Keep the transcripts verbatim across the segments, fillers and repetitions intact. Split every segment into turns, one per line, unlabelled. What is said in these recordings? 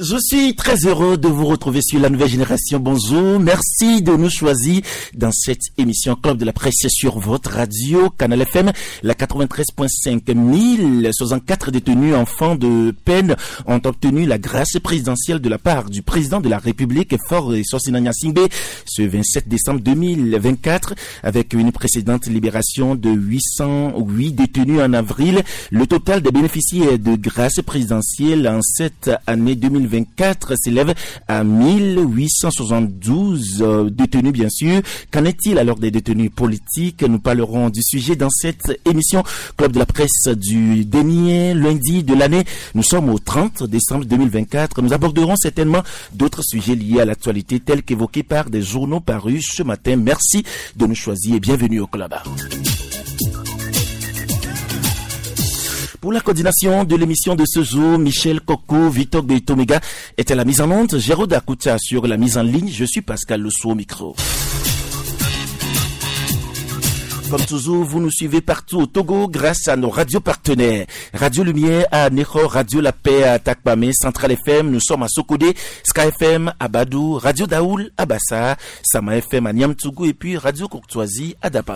Je suis très heureux de vous retrouver sur la nouvelle génération. Bonjour, merci de nous choisir dans cette émission Club de la Presse sur votre radio Canal F M. La quatre-vingt-treize virgule cinq mille soixante-quatre détenus enfants de peine ont obtenu la grâce présidentielle de la part du président de la République, Faure Sosina Gnassingbé, ce vingt-sept décembre deux mille vingt-quatre, avec une précédente libération de huit cent huit détenus en avril. Le total des bénéficiaires de grâce présidentielle en cette année deux mille vingt-quatre s'élève à mille huit cent soixante-douze euh, détenus, bien sûr. Qu'en est-il alors des détenus politiques? Nous parlerons du sujet dans cette émission Club de la Presse du dernier lundi de l'année. Nous sommes au trente décembre deux mille vingt-quatre. Nous aborderons certainement d'autres sujets liés à l'actualité tels qu'évoqués par des journaux parus ce matin. Merci de nous choisir et bienvenue au Club. Pour la coordination de l'émission de ce jour, Michel Coco, Victor Beitomega est à la mise en onde, Jérôme Akouta sur la mise en ligne, je suis Pascal Lessou au micro. Comme toujours, vous nous suivez partout au Togo grâce à nos radios partenaires. Radio Lumière à Neho, Radio La Paix à Takpamé, Central F M, nous sommes à Sokodé, Sky F M à Badou, Radio Daoul à Bassa, Sama F M à Niamtougou et puis Radio Courtoisie à Dapa.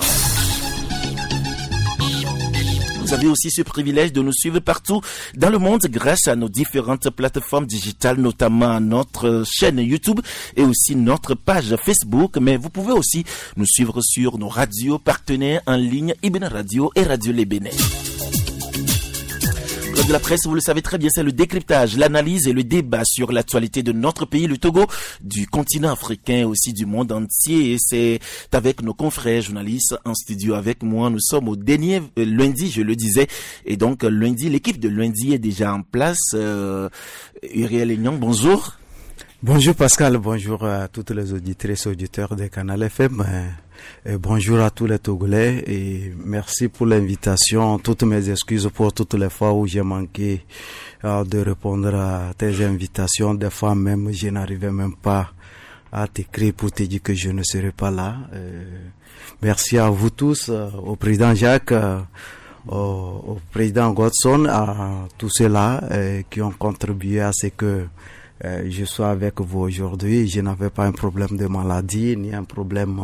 Vous avez aussi ce privilège de nous suivre partout dans le monde grâce à nos différentes plateformes digitales, notamment notre chaîne YouTube et aussi notre page Facebook. Mais vous pouvez aussi nous suivre sur nos radios partenaires en ligne, Ibn Radio et Radio Les Bénin. Club de la Presse, vous le savez très bien, c'est le décryptage, l'analyse et le débat sur l'actualité de notre pays, le Togo, du continent africain et aussi du monde entier. Et c'est avec nos confrères journalistes en studio avec moi. Nous sommes au dernier euh, lundi, je le disais. Et donc, lundi, l'équipe de lundi est déjà en place. Euh, Uriel Aignan, bonjour.
Bonjour Pascal, bonjour à toutes les auditrices et auditeurs de Canal F M. Et bonjour à tous les Togolais et merci pour l'invitation. Toutes mes excuses pour toutes les fois où j'ai manqué euh, de répondre à tes invitations. Des fois même, je n'arrivais même pas à t'écrire pour te dire que je ne serai pas là. Euh, merci à vous tous, euh, au président Jacques, euh, au, au président Godson, à tous ceux-là euh, qui ont contribué à ce que euh, je sois avec vous aujourd'hui. Je n'avais pas un problème de maladie ni un problème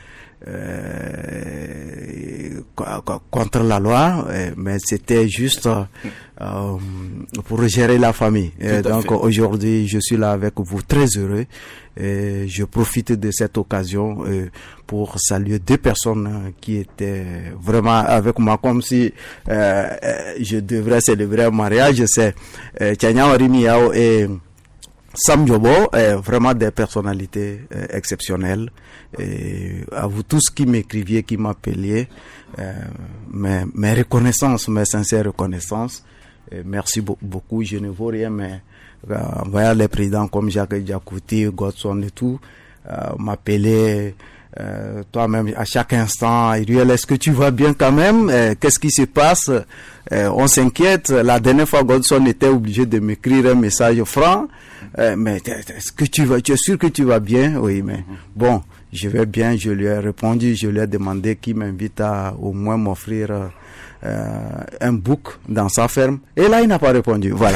Euh, contre la loi, mais c'était juste euh, pour gérer la famille. Et donc fait. Aujourd'hui, je suis là avec vous, très heureux. Et je profite de cette occasion euh, pour saluer deux personnes qui étaient vraiment avec moi, comme si euh, je devrais célébrer un mariage. C'est euh, Tchania Orimiao et Sam Jobo, est vraiment des personnalités euh, exceptionnelles. Et à vous tous qui m'écriviez, qui m'appeliez, euh, mes, mes reconnaissances, mes sincères reconnaissances. Et merci bo- beaucoup. Je ne vaux rien, mais euh, voyez les présidents comme Jacques Diakouti, Godson et tout, euh, m'appeler euh, toi-même à chaque instant. Uriel, est-ce que tu vas bien quand même? euh, Qu'est-ce qui se passe? euh, On s'inquiète. La dernière fois, Godson était obligé de m'écrire un message franc. Euh, mais est-ce que tu vas, tu es sûr que tu vas bien? Oui, mais bon, je vais bien. Je lui ai répondu, je lui ai demandé qu'il m'invite à au moins m'offrir euh, un bouc dans sa ferme. Et là, il n'a pas répondu. Voilà.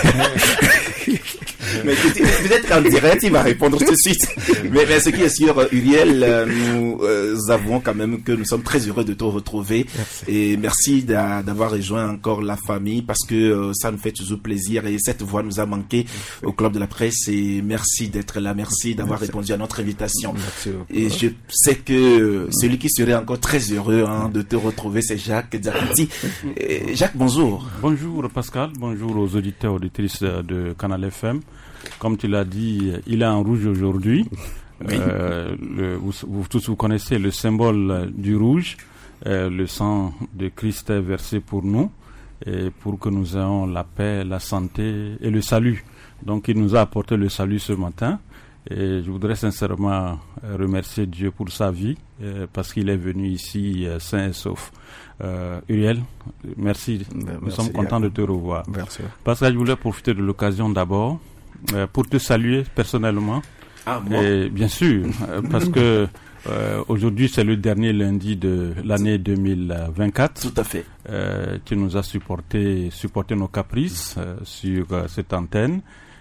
Mais peut-être qu'en direct, il va répondre tout de suite. Mais, mais ce qui est sûr, Uriel, euh, nous euh, avouons quand même que nous sommes très heureux de te retrouver. Merci. Et merci d'a, d'avoir rejoint encore la famille parce que euh, ça nous fait toujours plaisir et cette voix nous a manqué merci. Au Club de la Presse. Et merci d'être là, merci d'avoir merci. répondu à notre invitation. Merci. Et je sais que celui qui serait encore très heureux hein, de te retrouver, c'est Jacques Diakouti. Jacques, bonjour.
Bonjour Pascal, bonjour aux auditeurs et auditrices de Canal F M. Comme tu l'as dit, il est en rouge aujourd'hui. Oui. Euh, le, vous, vous tous vous connaissez le symbole du rouge, euh, le sang de Christ est versé pour nous, et pour que nous ayons la paix, la santé et le salut. Donc il nous a apporté le salut ce matin. Et je voudrais sincèrement remercier Dieu pour sa vie, euh, parce qu'il est venu ici euh, sain et sauf. Euh, Uriel, merci. merci. Nous sommes contents de te revoir. Merci. Parce que je voulais profiter de l'occasion d'abord euh, pour te saluer personnellement.
Ah, moi.
Et bien sûr, euh, parce que euh, aujourd'hui c'est le dernier lundi de l'année deux mille vingt-quatre.
Tout à fait.
Euh, tu nous as supporté, supporté nos caprices euh, sur euh, cette antenne.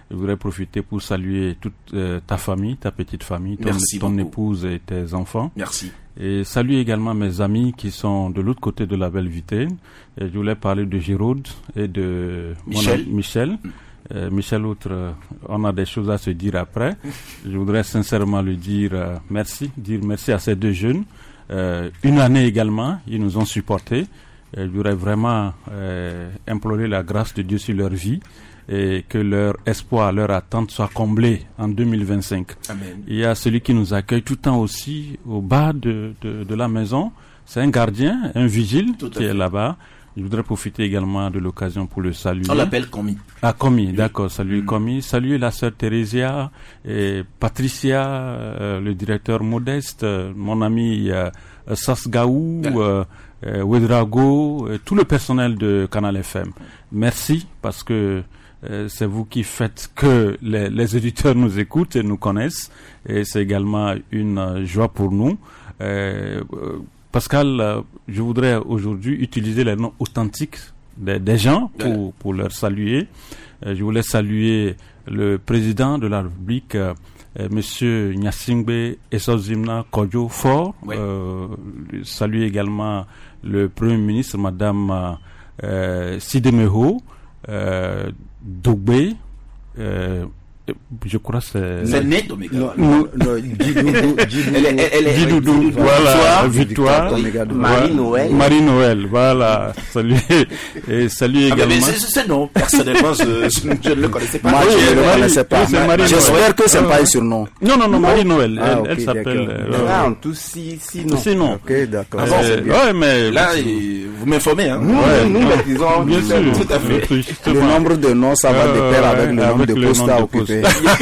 Je voudrais profiter pour saluer toute euh, ta famille, ta petite famille, ton, ton épouse et tes enfants.
Merci.
Et saluer également mes amis qui sont de l'autre côté de la belle Vitaine. Et je voulais parler de Giraud et de
Michel.
Mon, Michel. Euh, Michel Autre, euh, on a des choses à se dire après. Je voudrais sincèrement lui dire euh, merci, dire merci à ces deux jeunes. Euh, une année également, ils nous ont supportés. Et je voudrais vraiment euh, implorer la grâce de Dieu sur leur vie et que leur espoir, leur attente soit comblée en deux mille vingt-cinq.
Amen.
Il y a celui qui nous accueille tout le temps aussi au bas de, de, de la maison. C'est un gardien, un vigile tout qui est là-bas. Je voudrais profiter également de l'occasion pour le saluer.
On l'appelle Komi.
Ah, Komi, d'accord. Saluer mmh. Komi. Saluer la sœur Thérésia et Patricia, euh, le directeur Modeste, euh, mon ami euh, Sasgaou, euh, euh, Wedrago, euh, tout le personnel de Canal F M. Merci parce que euh, c'est vous qui faites que les, les auditeurs nous écoutent et nous connaissent. Et c'est également une euh, joie pour nous. Euh, euh, Pascal, euh, je voudrais aujourd'hui utiliser les noms authentiques des, des gens pour, pour leur saluer. Euh, je voulais saluer le président de la République, euh, euh, Monsieur Nyasingbe Esozimna Kodjo Fort.
Oui.
Euh, saluer également le Premier ministre, Madame euh, Sidemeho euh, Dogbe. Euh, je crois que c'est...
C'est né d'Oméga.
Non, non, non,
Djidoudou, voilà, Victoire,
Marie Noël.
Marie Noël, voilà, salut, et salut
Ah,
également.
mais c'est, c'est non, personnellement, je, je, je ne le connaissais pas.
Moi,
Oui,
je ne le
Marie-
connaissais pas.
oui, c'est Marie
J'espère
Noël.
que c'est pas un surnom.
Non, non, non, Marie Noël,
Ah,
elle,
ok,
elle s'appelle...
d'accord.
euh,
Là, en tout, si, si, non.
Sinon,
Ok, d'accord.
Ah bon,
euh,
c'est bien.
ouais, mais...
Là, et vous m'informez, hein.
Nous,
Ouais,
nous,
non.
les disons,
Bien
nous,
sûr,
nous,
tout à fait.
Notre-
Le
justement.
nombre de noms, ça va de
Euh,
pair avec le nombre
avec
de
le
postes
nombre
à
de
occuper.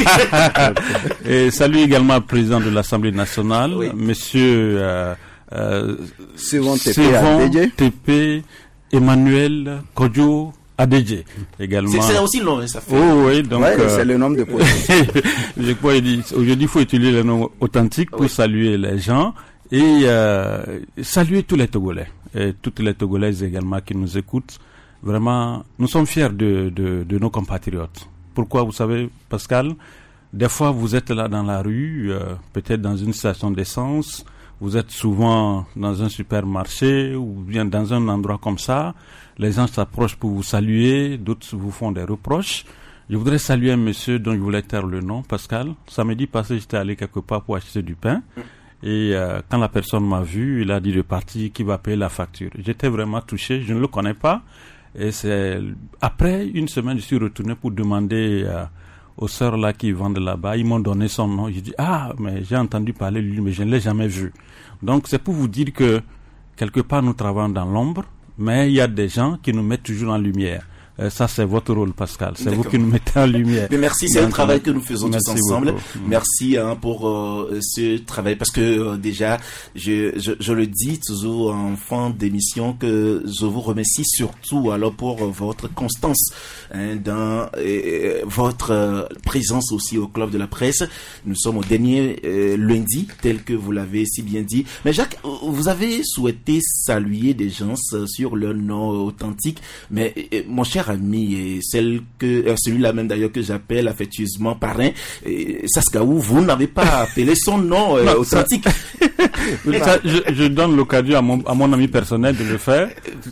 Et salut également le président de l'Assemblée nationale,
Oui.
Monsieur euh, euh,
Suivant T P
Sévan
A D J.
T P Emmanuel Kodjo A D J également.
C'est, c'est aussi long, hein, ça fait.
Oh oui, donc
Ouais,
euh,
c'est le nombre de postes.
je crois qu'il dit aujourd'hui il faut utiliser les noms authentiques pour
Oui.
saluer les gens et euh, saluer tous les Togolais et toutes les Togolaises également qui nous écoutent. Vraiment, nous sommes fiers de, de, de nos compatriotes. Pourquoi, vous savez, Pascal? Des fois, vous êtes là dans la rue, euh, peut-être dans une station d'essence, vous êtes souvent dans un supermarché ou bien dans un endroit comme ça. Les gens s'approchent pour vous saluer, d'autres vous font des reproches. Je voudrais saluer un monsieur dont je voulais taire le nom, Pascal. Samedi passé, j'étais allé quelque part pour acheter du pain. Et euh, quand la personne m'a vu, il a dit de partir, qui va payer la facture. J'étais vraiment touché, je ne le connais pas. Et c'est après une semaine, je suis retourné pour demander euh, aux sœurs là qui vendent là-bas. Ils m'ont donné son nom. J'ai dit ah mais j'ai entendu parler de lui, mais je ne l'ai jamais vu. Donc c'est pour vous dire que quelque part nous travaillons dans l'ombre, mais il y a des gens qui nous mettent toujours en lumière. Euh, ça c'est votre rôle, Pascal. C'est
D'accord.
vous qui nous mettez en lumière.
Mais merci, c'est
Donc,
un travail que nous faisons
merci
tous ensemble.
beaucoup.
Merci hein, pour euh, ce travail parce que euh, déjà, je, je, je le dis toujours en fin d'émission que je vous remercie surtout alors pour euh, votre constance hein, dans euh, votre euh, présence aussi au Club de la Presse. Nous sommes au dernier euh, lundi, tel que vous l'avez si bien dit. Mais Jacques, vous avez souhaité saluer des gens euh, sur leur nom authentique, mais euh, mon cher ami et celle que euh, celui-là même d'ailleurs que j'appelle affectueusement parrain euh, Sasgaou, vous n'avez pas appelé son nom euh,
Non,
authentique.
Ça, je, je donne l'occasion à mon, à mon ami personnel de le faire.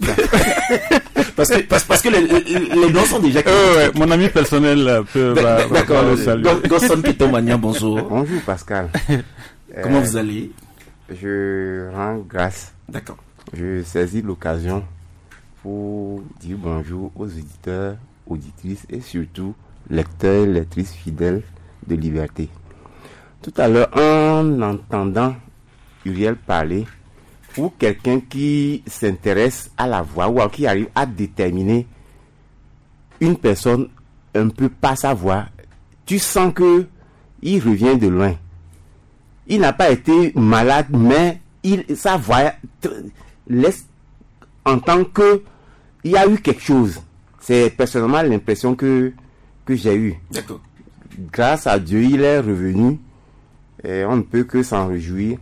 parce que parce, parce que les, les, les noms sont déjà
Euh, ouais, mon ami personnel euh, peut va, va,
d'accord.
va le saluer.
Gosson Pitomania, bonjour.
Bonjour Pascal.
Comment
Euh,
vous allez?
Je rends grâce.
D'accord.
Je saisis l'occasion pour dire bonjour aux auditeurs, auditrices et surtout lecteurs, lectrices fidèles de Liberté. Tout à l'heure, en entendant Uriel parler, pour quelqu'un qui s'intéresse à la voix ou qui arrive à déterminer une personne un peu par sa voix, tu sens que il revient de loin. Il n'a pas été malade, mais il, sa voix laisse entendre que il y a eu quelque chose. C'est personnellement l'impression que, que j'ai eue.
D'accord.
Grâce à Dieu, il est revenu et on ne peut que s'en réjouir.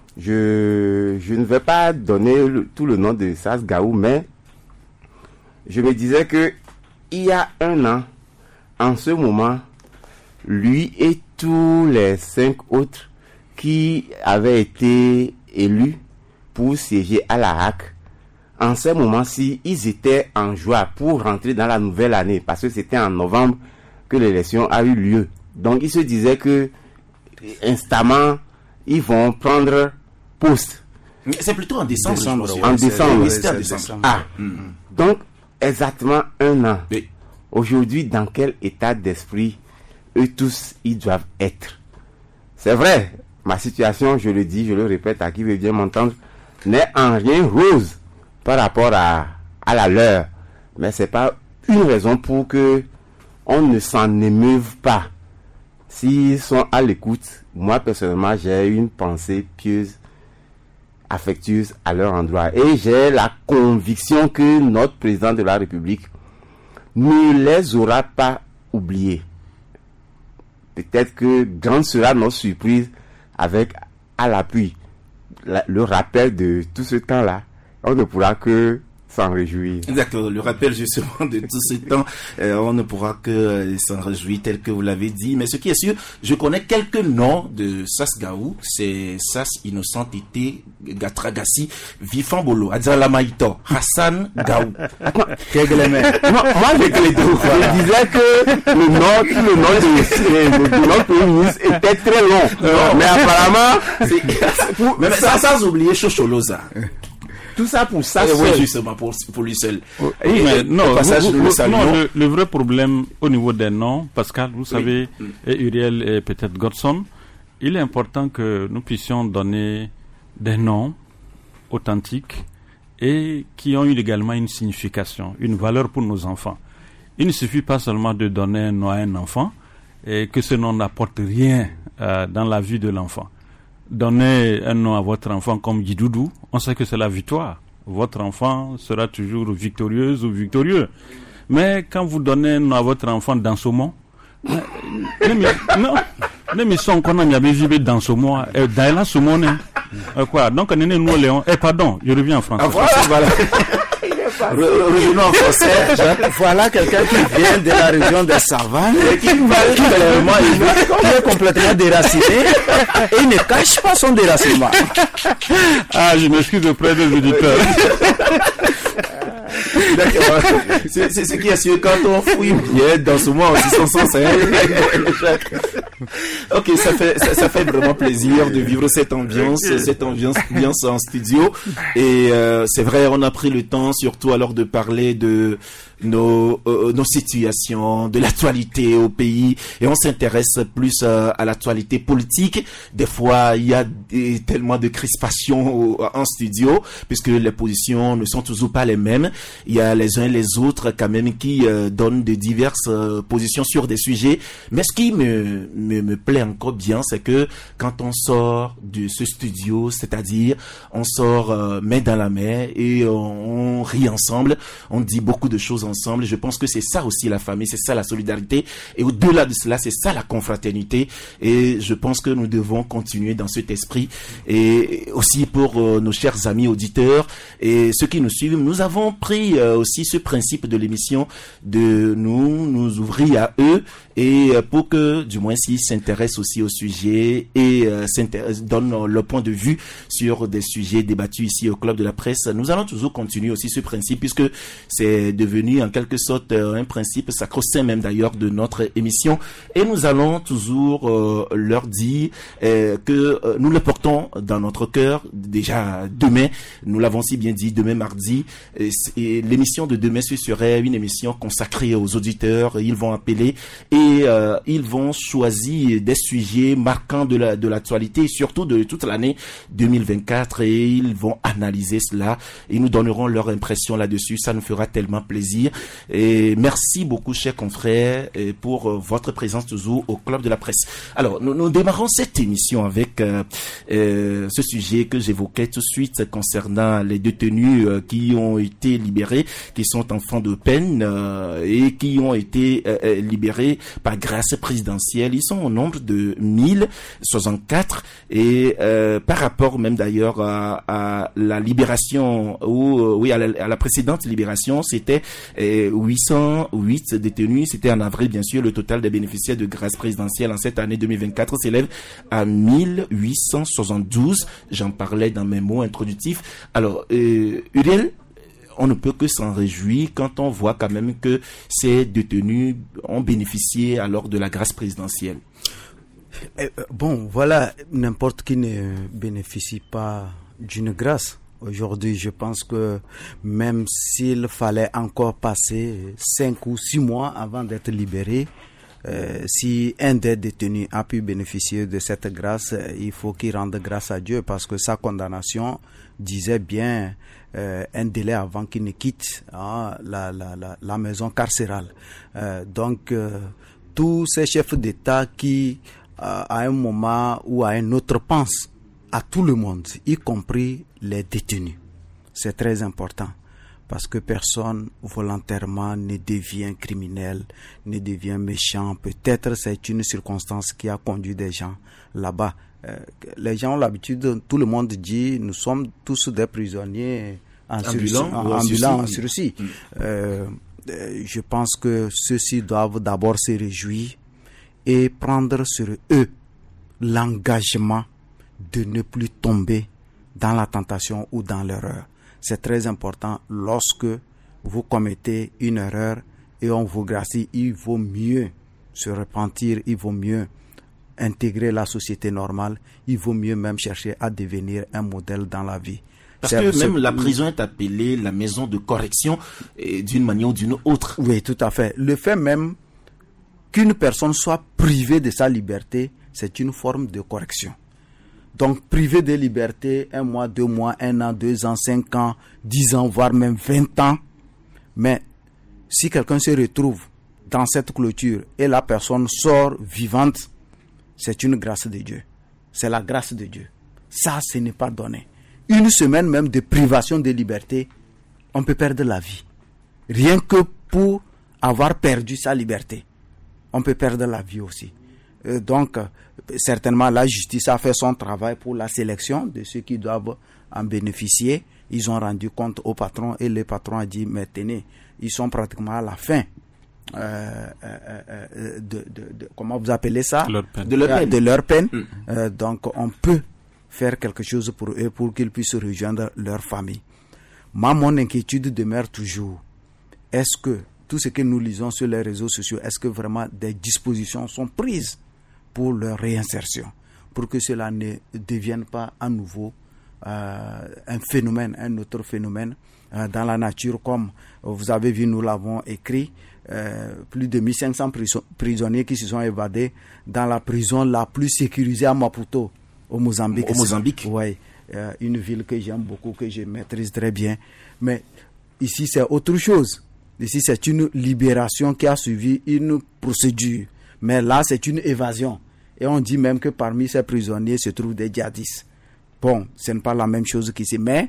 Je, je ne vais pas donner le, tout le nom de Sasgaou, mais je me disais que il y a un an, en ce moment, lui et tous les cinq autres qui avaient été élus pour siéger à la H A C, en ce moment-ci, ils étaient en joie pour rentrer dans la nouvelle année, parce que c'était en novembre que l'élection a eu lieu. Donc, ils se disaient que, instamment, ils vont prendre poste.
C'est plutôt en décembre.
décembre en décembre.
Oui, c'était en décembre.
Ah. Mm-hmm. Donc, exactement un an.
Oui.
Aujourd'hui, dans quel état d'esprit eux tous, ils doivent être? C'est vrai, ma situation, je le dis, je le répète à qui veut bien m'entendre, n'est en rien rose par rapport à, à la leur. Mais c'est pas une raison pour que on ne s'en émeuve pas. S'ils sont à l'écoute, moi personnellement, j'ai une pensée pieuse, affectueuse à leur endroit. Et j'ai la conviction que notre président de la République ne les aura pas oubliés. Peut-être que grande sera notre surprise avec, à l'appui, la, le rappel de tout ce temps-là. On ne pourra que s'en réjouir.
D'accord, le rappel justement de tout ce temps, euh, on ne pourra que euh, s'en réjouir tel que vous l'avez dit. Mais ce qui est sûr, je connais quelques noms de Sas Gaou, c'est Sas Innocent Tété, Gatragassi, Vifan Bolo, Adzala Maïto, Hassan Gaou.
Attends, moi je, je disais que le nom, tout le nom de, de notre premier ministre était très long. Non. Mais apparemment,
c'est, pour, mais ça, sans oublier Chocholoza.
Tout ça pour ça,
oui, justement, pour, pour lui seul.
Oui, mais non, vous, vous, vous, non le, le vrai problème au niveau des noms, Pascal, vous savez, oui. et Uriel et peut-être Godson, il est important que nous puissions donner des noms authentiques et qui ont eu également une signification, une valeur pour nos enfants. Il ne suffit pas seulement de donner un nom à un enfant et que ce nom n'apporte rien euh, dans la vie de l'enfant. Donnez un nom à votre enfant comme Guidoudou, on sait que c'est la victoire. Votre enfant sera toujours victorieuse ou victorieux. Mais quand vous donnez un nom à votre enfant dans ce moment, non, mais son qu'on a mis vivre dans ce moment, dans la ce moment, quoi. Donc on est nous Léon. Eh pardon, je reviens en français.
En français, voilà. Revenons en français.
Voilà quelqu'un qui vient de la région des savanes et qui, qui, qui est complètement déraciné et il ne cache pas son déracinement.
Ah, je m'excuse auprès des auditeurs.
D'accord. C'est, c'est ce qui est sûr quand on fouille bien dans ce mois aussi son sens. Ok, ça fait ça, ça fait vraiment plaisir de vivre cette ambiance, cette ambiance, ambiance en studio. Et euh, c'est vrai, on a pris le temps, surtout alors de parler de nos euh, nos situations, de l'actualité au pays, et on s'intéresse plus euh, à l'actualité politique. Des fois, il y a des, tellement de crispations au, en studio, puisque les positions ne sont toujours pas les mêmes. Il y a les uns et les autres quand même qui euh, donnent de diverses euh, positions sur des sujets. Mais ce qui me, me me plaît encore bien, c'est que quand on sort de ce studio, c'est-à-dire on sort euh, main dans la main et on, on rit ensemble, on dit beaucoup de choses ensemble. Je pense que c'est ça aussi la famille, c'est ça la solidarité, et au-delà de cela, c'est ça la confraternité. Et je pense que nous devons continuer dans cet esprit. Et aussi pour euh, nos chers amis auditeurs et ceux qui nous suivent, nous avons pris euh, aussi ce principe de l'émission de nous nous ouvrir à eux, et euh, pour que du moins s'ils s'intéressent aussi au sujet et euh, donnent leur point de vue sur des sujets débattus ici au Club de la Presse, nous allons toujours continuer aussi ce principe, puisque c'est devenu en quelque sorte euh, un principe sacro-saint même d'ailleurs de notre émission, et nous allons toujours euh, leur dire euh, que euh, nous le portons dans notre cœur. Déjà demain, nous l'avons si bien dit, demain mardi, et, et l'émission de demain ce serait une émission consacrée aux auditeurs. Ils vont appeler et euh, ils vont choisir des sujets marquants de la de l'actualité et surtout de toute l'année deux mille vingt-quatre, et ils vont analyser cela et nous donneront leur impression là-dessus. Ça nous fera tellement plaisir. Et merci beaucoup, chers confrères, pour votre présence toujours au Club de la Presse. Alors, nous, nous démarrons cette émission avec euh, euh, ce sujet que j'évoquais tout de suite concernant les détenus euh, qui ont été libérés, qui sont enfants de peine euh, et qui ont été euh, libérés par grâce présidentielle. Ils sont au nombre de mille soixante-quatre, et euh, par rapport même d'ailleurs à, à la libération ou euh, oui à la, à la précédente libération, c'était Et huit cent huit détenus, c'était en avril bien sûr. Le total des bénéficiaires de grâce présidentielle en cette année deux mille vingt-quatre s'élève à mille huit cent soixante-douze. J'en parlais dans mes mots introductifs. Alors, euh, Uriel, on ne peut que s'en réjouir quand on voit quand même que ces détenus ont bénéficié alors de la grâce présidentielle.
Eh, bon, voilà, n'importe qui ne bénéficie pas d'une grâce. Aujourd'hui, je pense que même s'il fallait encore passer cinq ou six mois avant d'être libéré, euh, si un des détenus a pu bénéficier de cette grâce, il faut qu'il rende grâce à Dieu parce que sa condamnation disait bien euh, un délai avant qu'il ne quitte hein, la, la, la, la maison carcérale. Euh, donc, euh, tous ces chefs d'État qui, euh, à un moment ou à un autre, pensent à tout le monde, y compris les détenus. C'est très important parce que personne volontairement ne devient criminel, ne devient méchant. Peut-être c'est une circonstance qui a conduit des gens là-bas. Euh, les gens ont l'habitude, tout le monde dit, nous sommes tous des prisonniers en sursis. En, en, ambulant, en sursis. Mmh. Euh, je pense que ceux-ci doivent d'abord se réjouir et prendre sur eux l'engagement de ne plus tomber dans la tentation ou dans l'erreur. C'est très important lorsque vous commettez une erreur et on vous gracie, il vaut mieux se repentir, il vaut mieux intégrer la société normale, il vaut mieux même chercher à devenir un modèle dans la vie.
Parce c'est, que même c'est, la prison est appelée la maison de correction et d'une manière ou d'une autre.
Oui, tout à fait. Le fait même qu'une personne soit privée de sa liberté, c'est une forme de correction. Donc, privé de liberté, un mois, deux mois, un an, deux ans, cinq ans, dix ans, voire même vingt ans. Mais si quelqu'un se retrouve dans cette clôture et la personne sort vivante, c'est une grâce de Dieu. C'est la grâce de Dieu. Ça, ce n'est pas donné. Une semaine même de privation de liberté, on peut perdre la vie. Rien que pour avoir perdu sa liberté, on peut perdre la vie aussi. Donc, certainement, la justice a fait son travail pour la sélection de ceux qui doivent en bénéficier. Ils ont rendu compte au patron et le patron a dit, mais tenez, ils sont pratiquement à la fin euh, euh, de, de, de, comment vous appelez ça?
Leur peine.
De leur peine. De leur peine. Mm. Euh, donc, on peut faire quelque chose pour eux pour qu'ils puissent rejoindre leur famille. Moi, mon inquiétude demeure toujours. Est-ce que tout ce que nous lisons sur les réseaux sociaux, est-ce que vraiment des dispositions sont prises pour leur réinsertion, pour que cela ne devienne pas à nouveau euh, un phénomène, un autre phénomène euh, dans la nature, comme vous avez vu, nous l'avons écrit, euh, plus de mille cinq cents prison- prisonniers qui se sont évadés dans la prison la plus sécurisée à Maputo, au Mozambique.
Au Mozambique.
Oui, euh, une ville que j'aime beaucoup, que je maîtrise très bien. Mais ici, c'est autre chose. Ici, c'est une libération qui a suivi une procédure. Mais là, c'est une évasion. Et on dit même que parmi ces prisonniers se trouvent des djihadistes. Bon, ce n'est pas la même chose qu'ici. Mais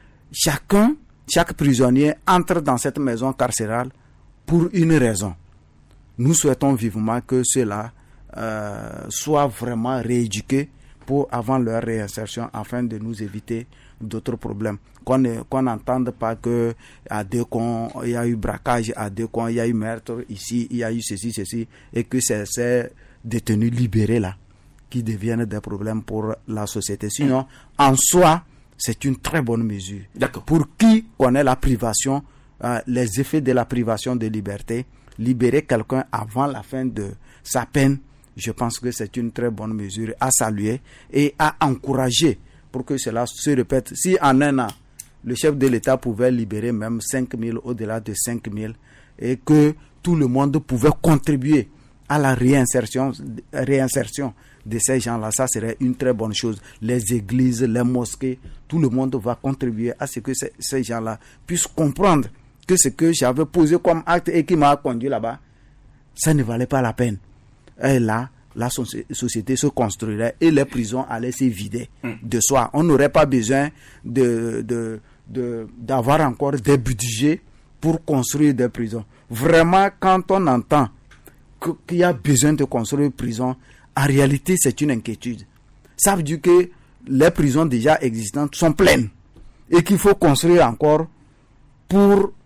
chacun, chaque prisonnier entre dans cette maison carcérale pour une raison. Nous souhaitons vivement que cela euh, soit vraiment rééduqué pour avant leur réinsertion afin de nous éviter d'autres problèmes. Qu'on ne, qu'on n'entende pas que à deux cons, il y a eu braquage, à deux cons, il y a eu meurtre, ici, il y a eu ceci, ceci, et que c'est ces détenus libérés là qui deviennent des problèmes pour la société. Sinon, en soi, c'est une très bonne mesure.
D'accord.
Pour qui connaît la privation, euh, les effets de la privation de liberté, libérer quelqu'un avant la fin de sa peine, je pense que c'est une très bonne mesure à saluer et à encourager pour que cela se répète. Si en un an, le chef de l'État pouvait libérer même cinq mille, au-delà de cinq mille, et que tout le monde pouvait contribuer à la réinsertion, réinsertion de ces gens-là, ça serait une très bonne chose. Les églises, les mosquées, tout le monde va contribuer à ce que ces, ces gens-là puissent comprendre que ce que j'avais posé comme acte et qui m'a conduit là-bas, ça ne valait pas la peine. Et là, la société se construirait et les prisons allaient se vider de soi. On n'aurait pas besoin de, de, de, d'avoir encore des budgets pour construire des prisons. Vraiment, quand on entend qu'il y a besoin de construire une prison, en réalité, c'est une inquiétude. Ça veut dire que les prisons déjà existantes sont pleines et qu'il faut construire encore pour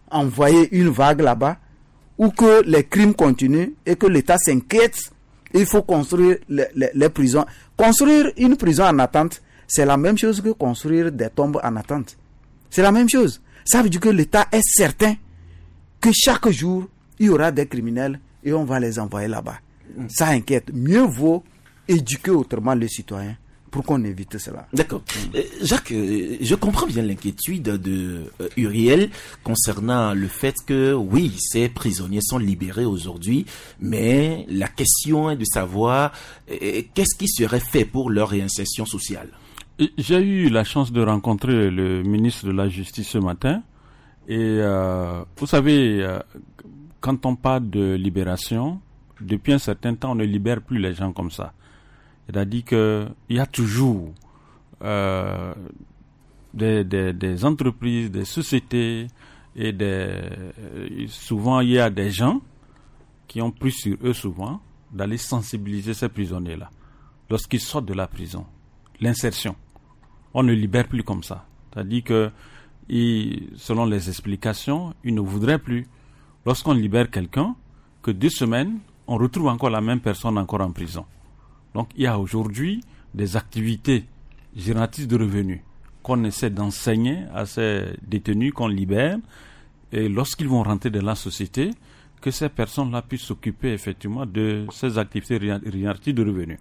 envoyer une vague là-bas, ou que les crimes continuent et que l'État s'inquiète, il faut construire les, les, les prisons. Construire une prison en attente, c'est la même chose que construire des tombes en attente. C'est la même chose. Ça veut dire que l'État est certain que chaque jour, il y aura des criminels et on va les envoyer là-bas. Ça inquiète. Mieux vaut éduquer autrement les citoyens pour qu'on évite cela.
D'accord. Euh, Jacques, euh, je comprends bien l'inquiétude de euh, Uriel concernant le fait que, oui, ces prisonniers sont libérés aujourd'hui, mais la question est de savoir euh, qu'est-ce qui serait fait pour leur réinsertion sociale.
J'ai eu la chance de rencontrer le ministre de la Justice ce matin. Et euh, vous savez, euh, quand on parle de libération, depuis un certain temps, on ne libère plus les gens comme ça. C'est-à-dire qu'il y a toujours euh, des, des, des entreprises, des sociétés, et des, souvent il y a des gens qui ont pris sur eux souvent d'aller sensibiliser ces prisonniers-là. Lorsqu'ils sortent de la prison, l'insertion, on ne libère plus comme ça. C'est-à-dire que, ils, selon les explications, ils ne voudraient plus, lorsqu'on libère quelqu'un, que deux semaines, on retrouve encore la même personne encore en prison. Donc, il y a aujourd'hui des activités génératrices de revenus qu'on essaie d'enseigner à ces détenus qu'on libère, et lorsqu'ils vont rentrer dans la société, que ces personnes-là puissent s'occuper effectivement de ces activités génératrices de revenus.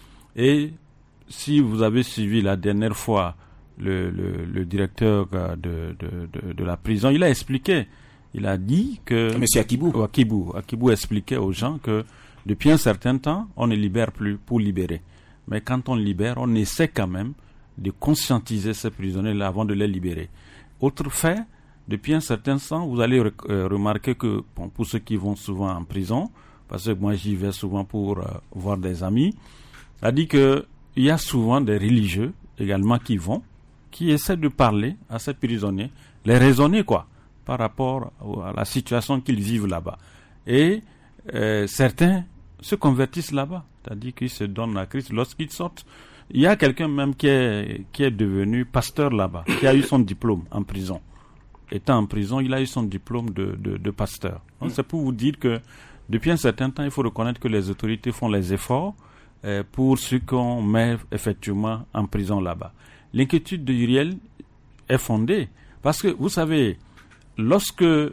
Et si vous avez suivi la dernière fois le, le, le directeur de, de, de, de la prison, il a expliqué, il a dit que...
Monsieur Akibou.
Akibou, Akibou expliquait aux gens que depuis un certain temps, on ne libère plus pour libérer. Mais quand on libère, on essaie quand même de conscientiser ces prisonniers-là avant de les libérer. Autre fait, depuis un certain temps, vous allez euh, remarquer que bon, pour ceux qui vont souvent en prison, parce que moi j'y vais souvent pour euh, voir des amis, a dit que il y a souvent des religieux également qui vont, qui essaient de parler à ces prisonniers, les raisonner quoi, par rapport à la situation qu'ils vivent là-bas. Et euh, certains se convertissent là-bas, c'est-à-dire qu'ils se donnent à Christ lorsqu'ils sortent. Il y a quelqu'un même qui est, qui est devenu pasteur là-bas, qui a eu son diplôme en prison. Étant en prison, il a eu son diplôme de, de, de pasteur. Donc, c'est pour vous dire que depuis un certain temps, il faut reconnaître que les autorités font les efforts euh, pour ceux qu'on met effectivement en prison là-bas. L'inquiétude de Uriel est fondée parce que, vous savez, lorsque, euh,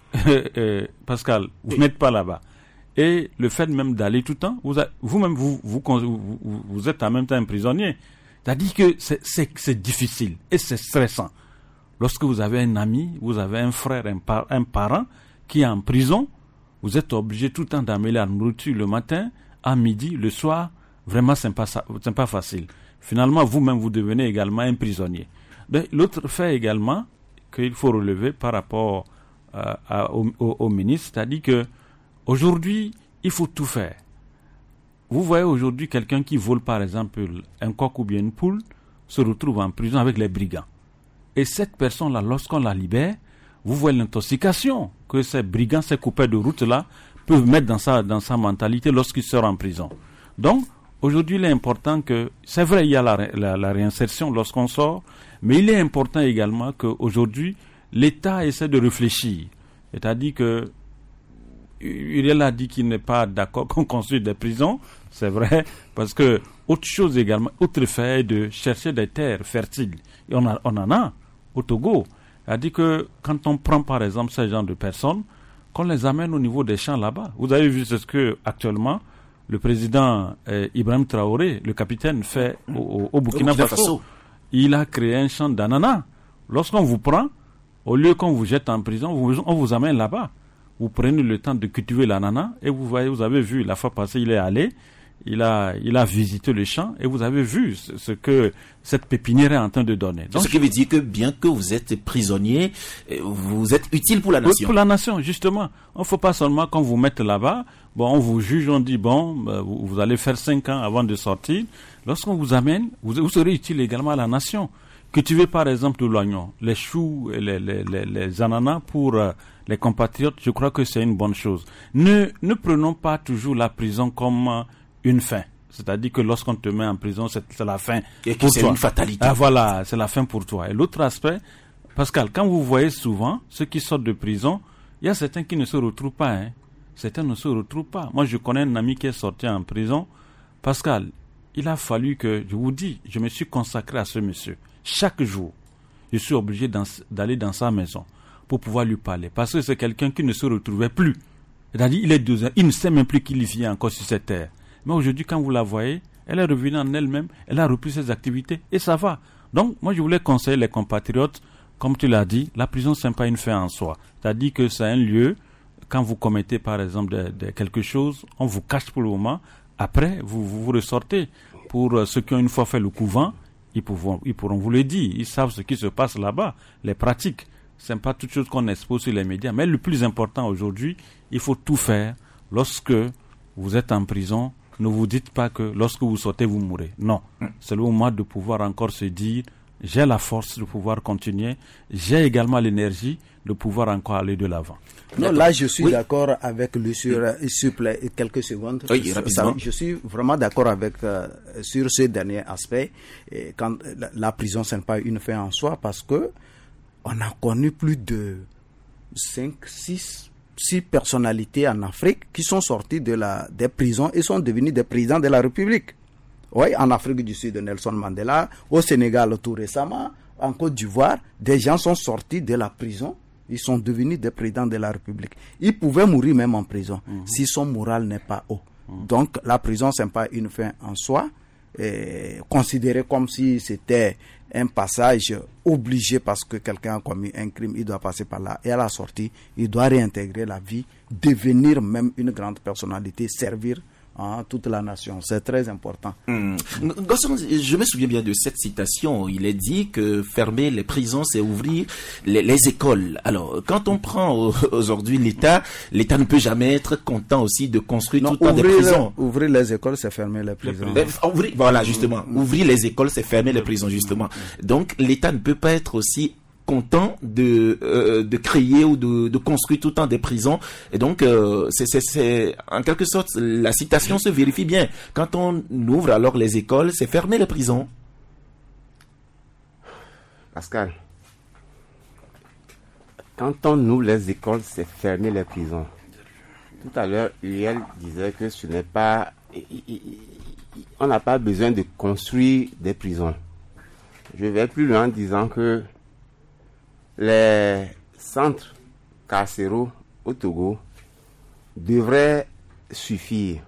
euh, Pascal, vous oui. n'êtes pas là-bas, et le fait même d'aller tout le temps, vous, vous-même, vous, vous, vous, vous, vous êtes en même temps un prisonnier. C'est-à-dire que c'est, c'est, c'est difficile et c'est stressant. Lorsque vous avez un ami, vous avez un frère, un, par, un parent qui est en prison, vous êtes obligé tout le temps d'amener la nourriture le matin, à midi, le soir. Vraiment, c'est pas, c'est pas facile. Finalement, vous-même, vous devenez également un prisonnier. Mais l'autre fait également qu'il faut relever par rapport euh, à, au, au, au ministre, c'est-à-dire que aujourd'hui, il faut tout faire. Vous voyez aujourd'hui quelqu'un qui vole par exemple un coq ou bien une poule, se retrouve en prison avec les brigands. Et cette personne-là, lorsqu'on la libère, vous voyez l'intoxication que ces brigands, ces coupeurs de route-là, peuvent mettre dans sa, dans sa mentalité lorsqu'il sort en prison. Donc, aujourd'hui, il est important que, c'est vrai, il y a la, la, la réinsertion lorsqu'on sort, mais il est important également qu'aujourd'hui, l'État essaie de réfléchir. C'est-à-dire que, Uriel a dit qu'il n'est pas d'accord qu'on construise des prisons, c'est vrai, parce que, autre chose également, autre fait est de chercher des terres fertiles. Et on, a, on en a au Togo. Il a dit que quand on prend par exemple ces genre de personnes, qu'on les amène au niveau des champs là-bas. Vous avez vu ce que actuellement le président euh, Ibrahim Traoré, le capitaine, fait au, au, au Burkina Faso. Il a créé un champ d'ananas. Lorsqu'on vous prend, au lieu qu'on vous jette en prison, vous, on vous amène là-bas. Vous prenez le temps de cultiver l'ananas et vous voyez, vous avez vu la fois passée, il est allé. Il a, il a visité le champ et vous avez vu ce, ce que cette pépinière est en train de donner.
Donc, ce qui veut dire que bien que vous êtes prisonnier, vous êtes utile pour la nation.
Pour la nation, justement. Il ne faut pas seulement qu'on vous mette là-bas, bon, on vous juge, on dit, bon, vous, vous allez faire cinq ans avant de sortir. Lorsqu'on vous amène, vous, vous serez utile également à la nation. Cultiver par exemple l'oignon, les choux, les, les, les, les ananas pour euh, les compatriotes, je crois que c'est une bonne chose. Ne, ne prenons pas toujours la prison comme euh, une fin. C'est-à-dire que lorsqu'on te met en prison, c'est, c'est la fin.
Et que c'est toi. Une fatalité.
Ah, voilà, c'est la fin pour toi. Et l'autre aspect, Pascal, quand vous voyez souvent ceux qui sortent de prison, il y a certains qui ne se retrouvent pas. Hein. Certains ne se retrouvent pas. Moi, je connais un ami qui est sorti en prison. Pascal, il a fallu que, je vous dis, je me suis consacré à ce monsieur. Chaque jour, je suis obligé dans, d'aller dans sa maison pour pouvoir lui parler. Parce que c'est quelqu'un qui ne se retrouvait plus. C'est-à-dire, il est deux ans, il ne sait même plus qu'il vient encore sur cette terre. Mais aujourd'hui, quand vous la voyez, elle est revenue en elle-même, elle a repris ses activités et ça va. Donc, moi, je voulais conseiller les compatriotes, comme tu l'as dit, la prison, ce n'est pas une fin en soi. C'est-à-dire que c'est un lieu, quand vous commettez, par exemple, de, de quelque chose, on vous cache pour le moment, après, vous, vous vous ressortez. Pour ceux qui ont une fois fait le couvent, ils pourront, ils pourront vous le dire, ils savent ce qui se passe là-bas, les pratiques. Ce n'est pas toute chose qu'on expose sur les médias, mais le plus important aujourd'hui, il faut tout faire. Lorsque vous êtes en prison, ne vous dites pas que lorsque vous sortez, vous mourrez. Non. C'est le moment de pouvoir encore se dire, j'ai la force de pouvoir continuer, j'ai également l'énergie de pouvoir encore aller de l'avant.
Non, là, je suis oui. d'accord avec lui sur, sur quelques secondes.
Oui, rapidement.
Je suis vraiment d'accord avec euh, sur ce dernier aspect. Et quand la, la prison, ce n'est pas une fin en soi, parce que on a connu plus de cinq, six six personnalités en Afrique qui sont sorties de la, des prisons et sont devenues des présidents de la République. Oui, en Afrique du Sud, Nelson Mandela, au Sénégal tout récemment, en Côte d'Ivoire, des gens sont sortis de la prison, ils sont devenus des présidents de la République. Ils pouvaient mourir même en prison, mmh. si son moral n'est pas haut. Mmh. Donc la prison, ce n'est pas une fin en soi, et considéré comme si c'était un passage obligé parce que quelqu'un a commis un crime, il doit passer par là. Et à la sortie, il doit réintégrer la vie, devenir même une grande personnalité, servir hein, toute la nation. C'est très important.
Mmh. Gosson, je me souviens bien de cette citation. Il est dit que fermer les prisons, c'est ouvrir les, les écoles. Alors, quand on prend aujourd'hui l'État, l'État ne peut jamais être content aussi de construire non, tout le temps des prisons.
Ouvrir les écoles, c'est fermer les prisons.
Les, ouvrir, voilà, justement. Mmh. Ouvrir les écoles, c'est fermer les prisons, justement. Donc, l'État ne peut pas être aussi content de euh, de créer ou de, de construire tout le temps des prisons. Et donc euh, c'est c'est c'est en quelque sorte la citation se vérifie bien. Quand on ouvre alors les écoles, c'est fermer les prisons.
Pascal, quand on ouvre les écoles, c'est fermer les prisons. Tout à l'heure, Uriel disait que ce n'est pas on n'a pas besoin de construire des prisons. Je vais plus loin en disant que les centres carcéraux au Togo devraient suffire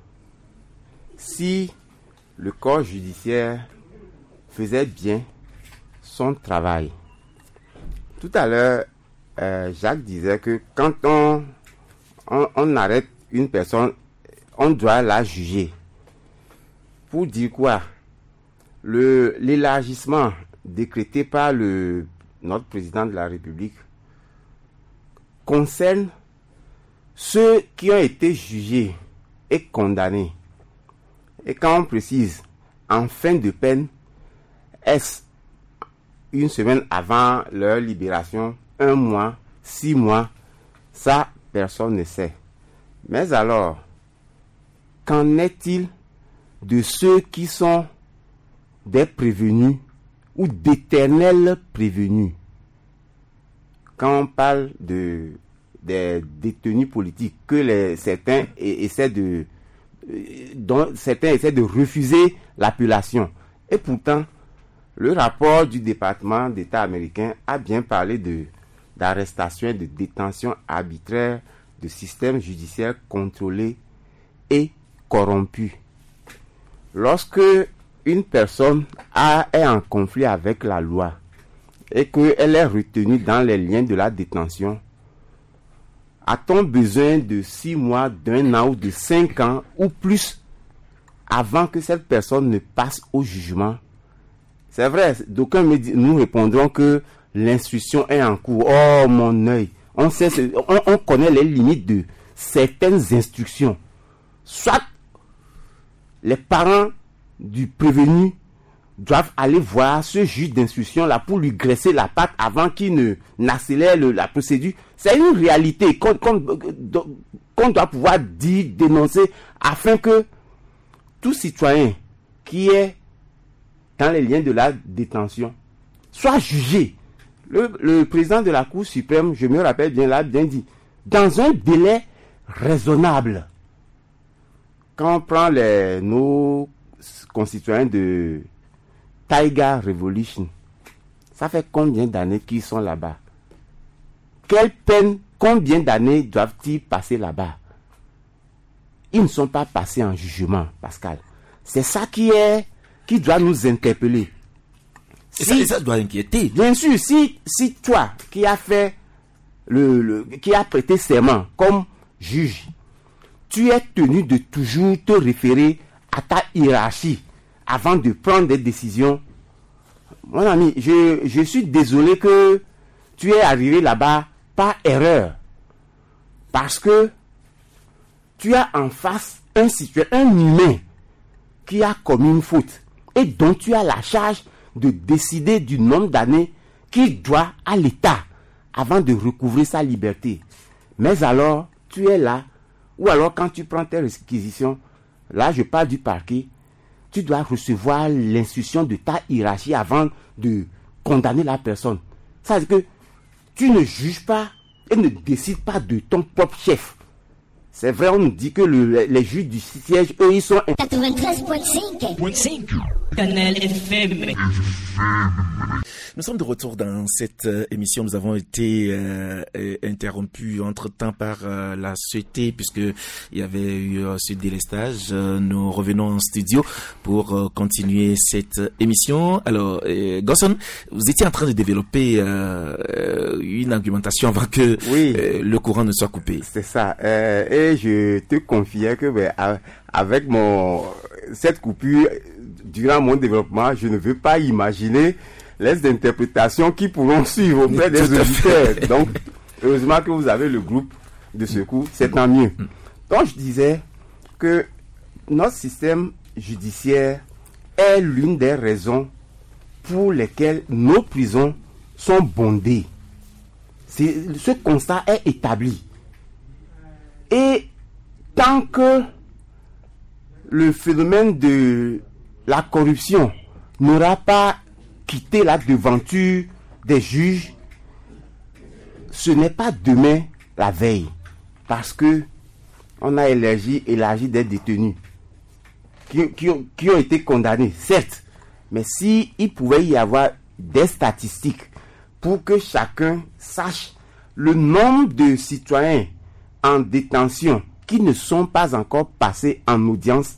si le corps judiciaire faisait bien son travail. Tout à l'heure, euh, Jacques disait que quand on, on, on arrête une personne, on doit la juger. Pour dire quoi? Le, l'élargissement décrété par le notre président de la République concerne ceux qui ont été jugés et condamnés. Et quand on précise en fin de peine, est-ce une semaine avant leur libération, un mois, six mois, ça personne ne sait. Mais alors, qu'en est-il de ceux qui sont des prévenus ou d'éternels prévenus? Quand on parle de des détenus politiques que les certains essaient de dont certains essaient de refuser l'appellation, et pourtant le rapport du département d'État américain a bien parlé de d'arrestation et de détention arbitraire, de système judiciaire contrôlé et corrompu. Lorsque une personne a, est en conflit avec la loi et qu'elle est retenue dans les liens de la détention, a-t-on besoin de six mois, d'un an ou de cinq ans ou plus avant que cette personne ne passe au jugement? C'est vrai, d'aucuns me disent, nous répondrons que l'instruction est en cours. Oh mon œil, on sait, on, on connaît les limites de certaines instructions. Soit les parents du prévenu doivent aller voir ce juge d'instruction là pour lui graisser la patte avant qu'il ne n'accélère le, la procédure. C'est une réalité qu'on, qu'on, qu'on doit pouvoir dire, dénoncer, afin que tout citoyen qui est dans les liens de la détention soit jugé Le, le président de la Cour suprême, je me rappelle bien, l'a bien dit, dans un délai raisonnable. Quand on prend les, nos concitoyens de Taiga Revolution, ça fait combien d'années qu'ils sont là-bas? Quelle peine, combien d'années doivent-ils passer là-bas? Ils ne sont pas passés en jugement, Pascal. C'est ça qui est, qui doit nous interpeller.
Et
Si,
ça, ça doit inquiéter.
bien sûr, si, si toi, qui as fait le, le, qui as prêté serment comme juge, tu es tenu de toujours te référer à ta hiérarchie avant de prendre des décisions. Mon ami, je, je suis désolé que tu es arrivé là-bas par erreur. Parce que tu as en face un citoyen, un humain qui a commis une faute et dont tu as la charge de décider du nombre d'années qu'il doit à l'État avant de recouvrer sa liberté. Mais alors, tu es là, ou alors quand tu prends tes réquisitions, là je parle du parquet, tu dois recevoir l'instruction de ta hiérarchie avant de condamner la personne. Ça veut dire que tu ne juges pas et ne décides pas de ton propre chef. C'est vrai, on nous dit que le, les juges du siège, eux, ils sont...
quatre-vingt-treize virgule cinq Canal F M.
Nous sommes de retour dans cette euh, émission. Nous avons été euh, euh, interrompus entre-temps par euh, la société puisque il y avait eu euh, ce délestage. Euh, nous revenons en studio pour euh, continuer cette émission. Alors, euh, Gosson, vous étiez en train de développer euh, euh, une argumentation avant que
Oui.
euh, le courant ne soit coupé.
C'est ça. Euh, et je te confiais que ben, avec mon cette coupure durant mon développement, je ne veux pas imaginer les interprétations qui pourront suivre auprès des auditeurs. Donc, heureusement que vous avez le groupe de secours, c'est tant mieux. Donc, je disais que notre système judiciaire est l'une des raisons pour lesquelles nos prisons sont bondées. C'est, ce constat est établi. Et tant que le phénomène de la corruption n'aura pas quitté la devanture des juges, ce n'est pas demain la veille. Parce que on a élargi, élargi des détenus qui, qui, ont, qui ont été condamnés, certes. Mais si il pouvait y avoir des statistiques pour que chacun sache le nombre de citoyens en détention qui ne sont pas encore passés en audience,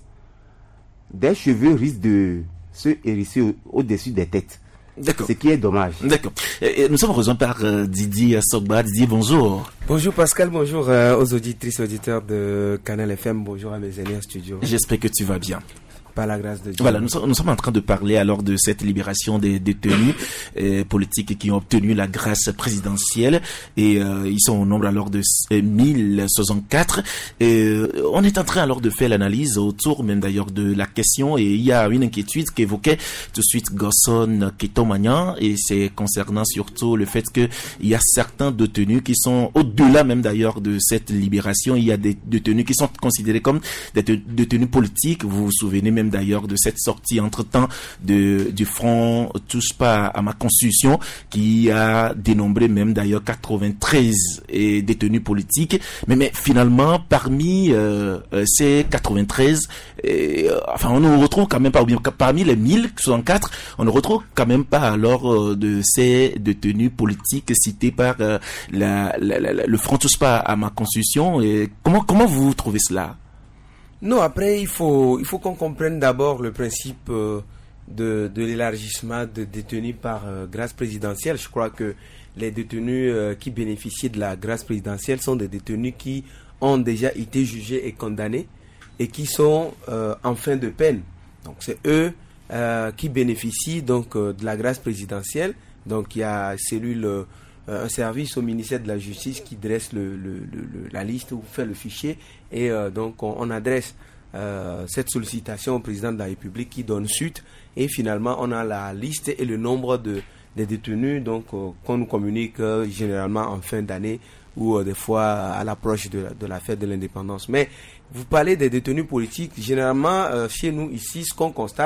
des cheveux risquent de se hérisser au- au-dessus des têtes.
D'accord.
Ce qui est dommage.
D'accord. Et, et nous sommes rejoints par euh, Didier Assogba. Didier, bonjour.
Bonjour Pascal, bonjour euh, aux auditrices, auditeurs de Canal F M, bonjour à mes aînés en studio.
J'espère que tu vas bien.
Par la grâce de Dieu.
Voilà, nous sommes, nous sommes en train de parler alors de cette libération des détenus euh, politiques qui ont obtenu la grâce présidentielle et euh, ils sont au nombre alors de euh, mille soixante-quatre. Et euh, on est en train alors de faire l'analyse autour même d'ailleurs de la question et il y a une inquiétude qu'évoquait tout de suite Gosson Ketomagnan et c'est concernant surtout le fait que il y a certains détenus qui sont au-delà même d'ailleurs de cette libération. Il y a des détenus qui sont considérés comme des te- détenus politiques. Vous vous souvenez même d'ailleurs de cette sortie entre-temps de, du Front Touche pas à ma Constitution qui a dénombré même d'ailleurs quatre-vingt-treize et détenus politiques. Mais, mais finalement, parmi euh, euh, ces quatre-vingt-treize, euh, enfin on ne retrouve quand même pas, ou bien parmi les mille soixante-quatre, on ne retrouve quand même pas alors euh, de ces détenus politiques cités par euh, la, la, la, le Front Touche pas à ma Constitution. Et comment, comment vous trouvez cela?
Non, après, il faut, il faut qu'on comprenne d'abord le principe euh, de, de l'élargissement de détenus par euh, grâce présidentielle. Je crois que les détenus euh, qui bénéficient de la grâce présidentielle sont des détenus qui ont déjà été jugés et condamnés et qui sont euh, en fin de peine. Donc, c'est eux euh, qui bénéficient donc euh, de la grâce présidentielle. Donc, il y a cellule, euh, un service au ministère de la Justice qui dresse le, le, le, le- la liste ou fait le fichier et euh, donc on, on adresse euh, cette sollicitation au président de la République qui donne suite et finalement on a la liste et le nombre de des détenus donc euh, qu'on nous communique euh, généralement en fin d'année ou euh, des fois à l'approche de, la- de la fête de l'indépendance. Mais vous parlez des détenus politiques, généralement euh, chez nous ici ce qu'on constate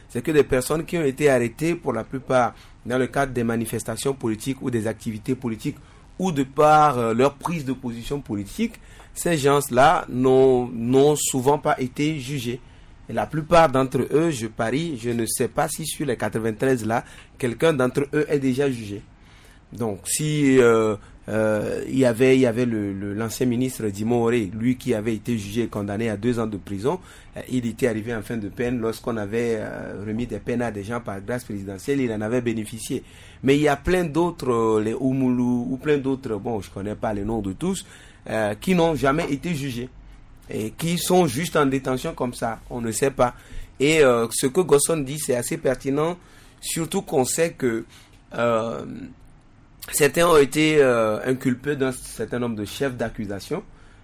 c'est que des personnes qui ont été arrêtées pour la plupart dans le cadre des manifestations politiques ou des activités politiques ou de par euh, leur prise de position politique, ces gens-là n'ont, n'ont souvent pas été jugés. Et la plupart d'entre eux, je parie, je ne sais pas si sur les quatre-vingt-treize là, quelqu'un d'entre eux est déjà jugé. Donc, si euh, euh, il y avait, il y avait le, le, l'ancien ministre Dimo Oré, lui qui avait été jugé et condamné à deux ans de prison, euh, il était arrivé en fin de peine lorsqu'on avait euh, remis des peines à des gens par grâce présidentielle, il en avait bénéficié. Mais il y a plein d'autres, euh, les Oumoulou ou plein d'autres, bon, je connais pas les noms de tous, euh, qui n'ont jamais été jugés et qui sont juste en détention comme ça, on ne sait pas. Et euh, ce que Gosson dit, c'est assez pertinent, surtout qu'on sait que euh, certains ont été euh, inculpés d'un certain nombre de chefs d'accusation,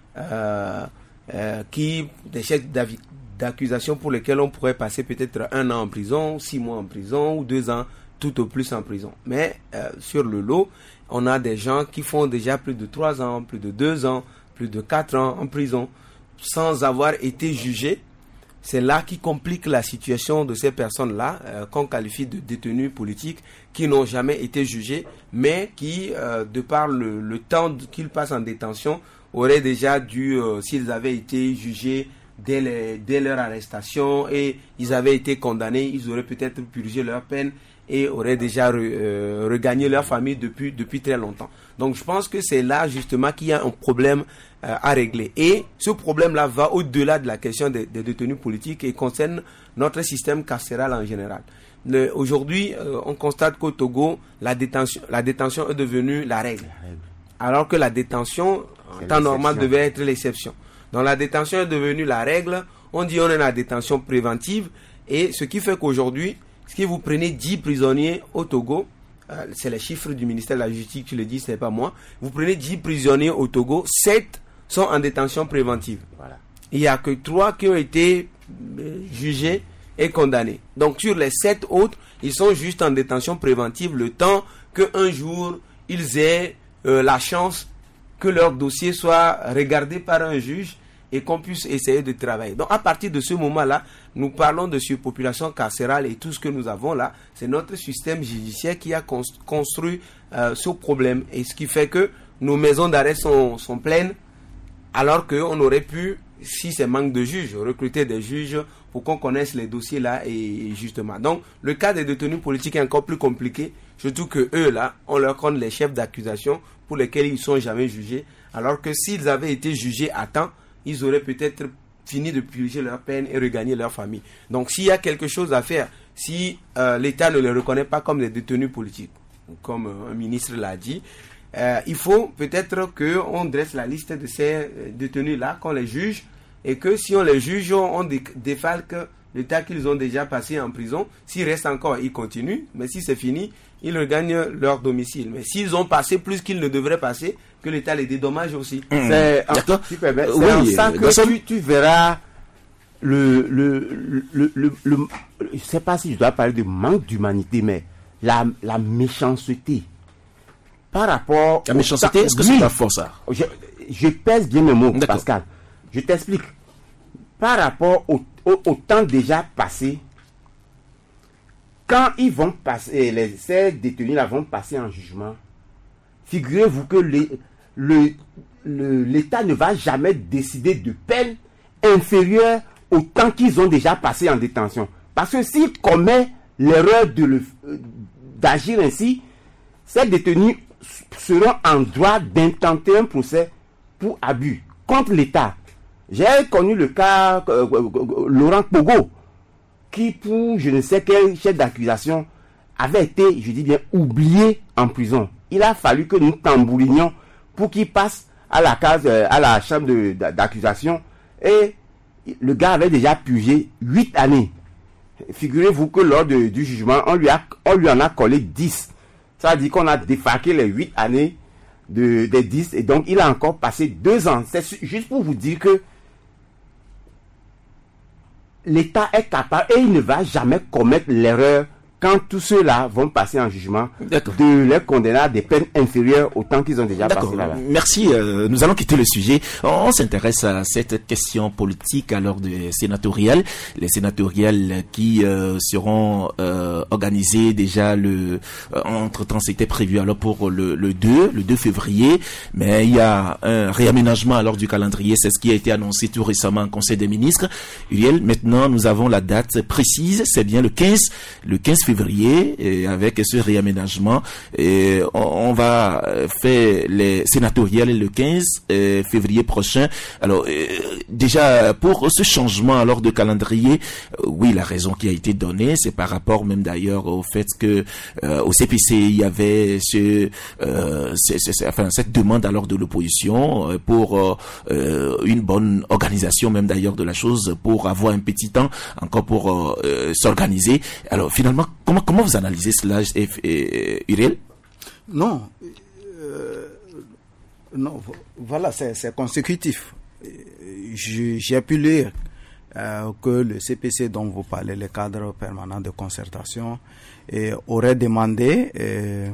euh, euh, qui des chefs d'accusation pour lesquels on pourrait passer peut-être un an en prison, six mois en prison ou deux ans tout au plus en prison. Mais euh, sur le lot, on a des gens qui font déjà plus de trois ans, plus de deux ans, plus de quatre ans en prison, sans avoir été jugés. C'est là qui complique la situation de ces personnes-là, euh, qu'on qualifie de détenus politiques, qui n'ont jamais été jugés, mais qui, euh, de par le, le temps qu'ils passent en détention, auraient déjà dû, euh, s'ils avaient été jugés dès, les, dès leur arrestation et ils avaient été condamnés, ils auraient peut-être purgé leur peine et auraient déjà re, euh, regagné leur famille depuis, depuis très longtemps. Donc je pense que c'est là justement qu'il y a un problème euh, à régler. Et ce problème-là va au-delà de la question des, des détenus politiques et concerne notre système carcéral en général. Le, aujourd'hui, euh, on constate qu'au Togo, la détention, la détention est devenue la règle. Alors que la détention, en temps normal, devait être l'exception. Donc la détention est devenue la règle. On dit on est en détention préventive. Et ce qui fait qu'aujourd'hui, si vous prenez dix prisonniers au Togo, euh, c'est les chiffres du ministère de la Justice qui le dit, c'est pas moi. Vous prenez dix prisonniers au Togo, sept sont en détention préventive. Voilà. Il n'y a que trois qui ont été euh, jugés et condamnés. Donc sur les sept autres, ils sont juste en détention préventive le temps qu'un jour, ils aient euh, la chance que leur dossier soit regardé par un juge et qu'on puisse essayer de travailler. Donc à partir de ce moment-là, nous parlons de surpopulation carcérale et tout ce que nous avons là, c'est notre système judiciaire qui a construit euh, ce problème. Et ce qui fait que nos maisons d'arrêt sont, sont pleines, alors qu'on aurait pu, si c'est manque de juges, recruter des juges pour qu'on connaisse les dossiers là et justement. Donc le cas des détenus politiques est encore plus compliqué, surtout que eux là, on leur compte les chefs d'accusation pour lesquels ils ne sont jamais jugés, alors que s'ils avaient été jugés à temps, ils auraient peut-être fini de purger leur peine et regagner leur famille. Donc s'il y a quelque chose à faire, si euh, l'État ne les reconnaît pas comme des détenus politiques, comme euh, un ministre l'a dit, euh, il faut peut-être qu'on dresse la liste de ces détenus-là, qu'on les juge, et que si on les juge, on défalque le temps qu'ils ont déjà passé en prison. S'il reste encore, ils continuent, mais si c'est fini, ils regagnent leur domicile. Mais s'ils ont passé plus qu'ils ne devraient passer, que l'État les dédommage aussi.
Mmh. C'est en, tu peux, c'est oui, en ça que euh, tu, tu verras le, le, le, le, le, le je ne sais pas si je dois parler de manque d'humanité, mais la, la méchanceté par rapport...
La méchanceté, est-ce que oui, c'est pas fort ça?
je, je pèse bien mes mots, d'accord. Pascal. Je t'explique. Par rapport au, au, au temps déjà passé, quand ils vont passer, les, ces détenus-là vont passer en jugement, figurez-vous que les, le, le, l'État ne va jamais décider de peine inférieure au temps qu'ils ont déjà passé en détention. Parce que s'il commet l'erreur de le, d'agir ainsi, ces détenus seront en droit d'intenter un procès pour abus contre l'État. J'ai connu le cas euh, euh, Laurent Pogo, qui pour je ne sais quel chef d'accusation avait été, je dis bien, oublié en prison. Il a fallu que nous tambourinions pour qu'il passe à la case, euh, à la chambre de, d'accusation, et le gars avait déjà purgé huit années. Figurez-vous que lors de, du jugement, on lui, a, on lui en a collé dix. Ça veut dire qu'on a défarqué les huit années de, des dix, et donc il a encore passé deux ans. C'est juste pour vous dire que l'État est capable, et il ne va jamais commettre l'erreur quand tous ceux-là vont passer en jugement,
D'accord.
de les condamner à des peines inférieures au temps qu'ils ont déjà
D'accord.
passé là-bas.
Merci. Euh, nous allons quitter le sujet. On, on s'intéresse à cette question politique alors des sénatoriales. Les sénatoriales qui euh, seront euh, organisées déjà le euh, entre-temps, c'était prévu alors pour le, le deux, le deux février, mais il y a un réaménagement alors du calendrier. C'est ce qui a été annoncé tout récemment en Conseil des ministres. Uriel, maintenant nous avons la date précise. C'est bien le quinze, le quinze février, et avec ce réaménagement, et on, on va faire les sénatoriales le quinze euh, février prochain. Alors euh, déjà pour ce changement alors de calendrier, euh, oui, la raison qui a été donnée, c'est par rapport même d'ailleurs au fait que euh, au C P C il y avait ce, euh, c'est, c'est, enfin, cette demande alors de l'opposition euh, pour euh, une bonne organisation même d'ailleurs de la chose, pour avoir un petit temps encore pour euh, s'organiser. Alors finalement, comment comment vous analysez cela, Uriel?
Non, euh, non, voilà, c'est, c'est consécutif. Je, j'ai pu lire euh, que le C P C dont vous parlez, le cadre permanent de concertation, et aurait demandé euh,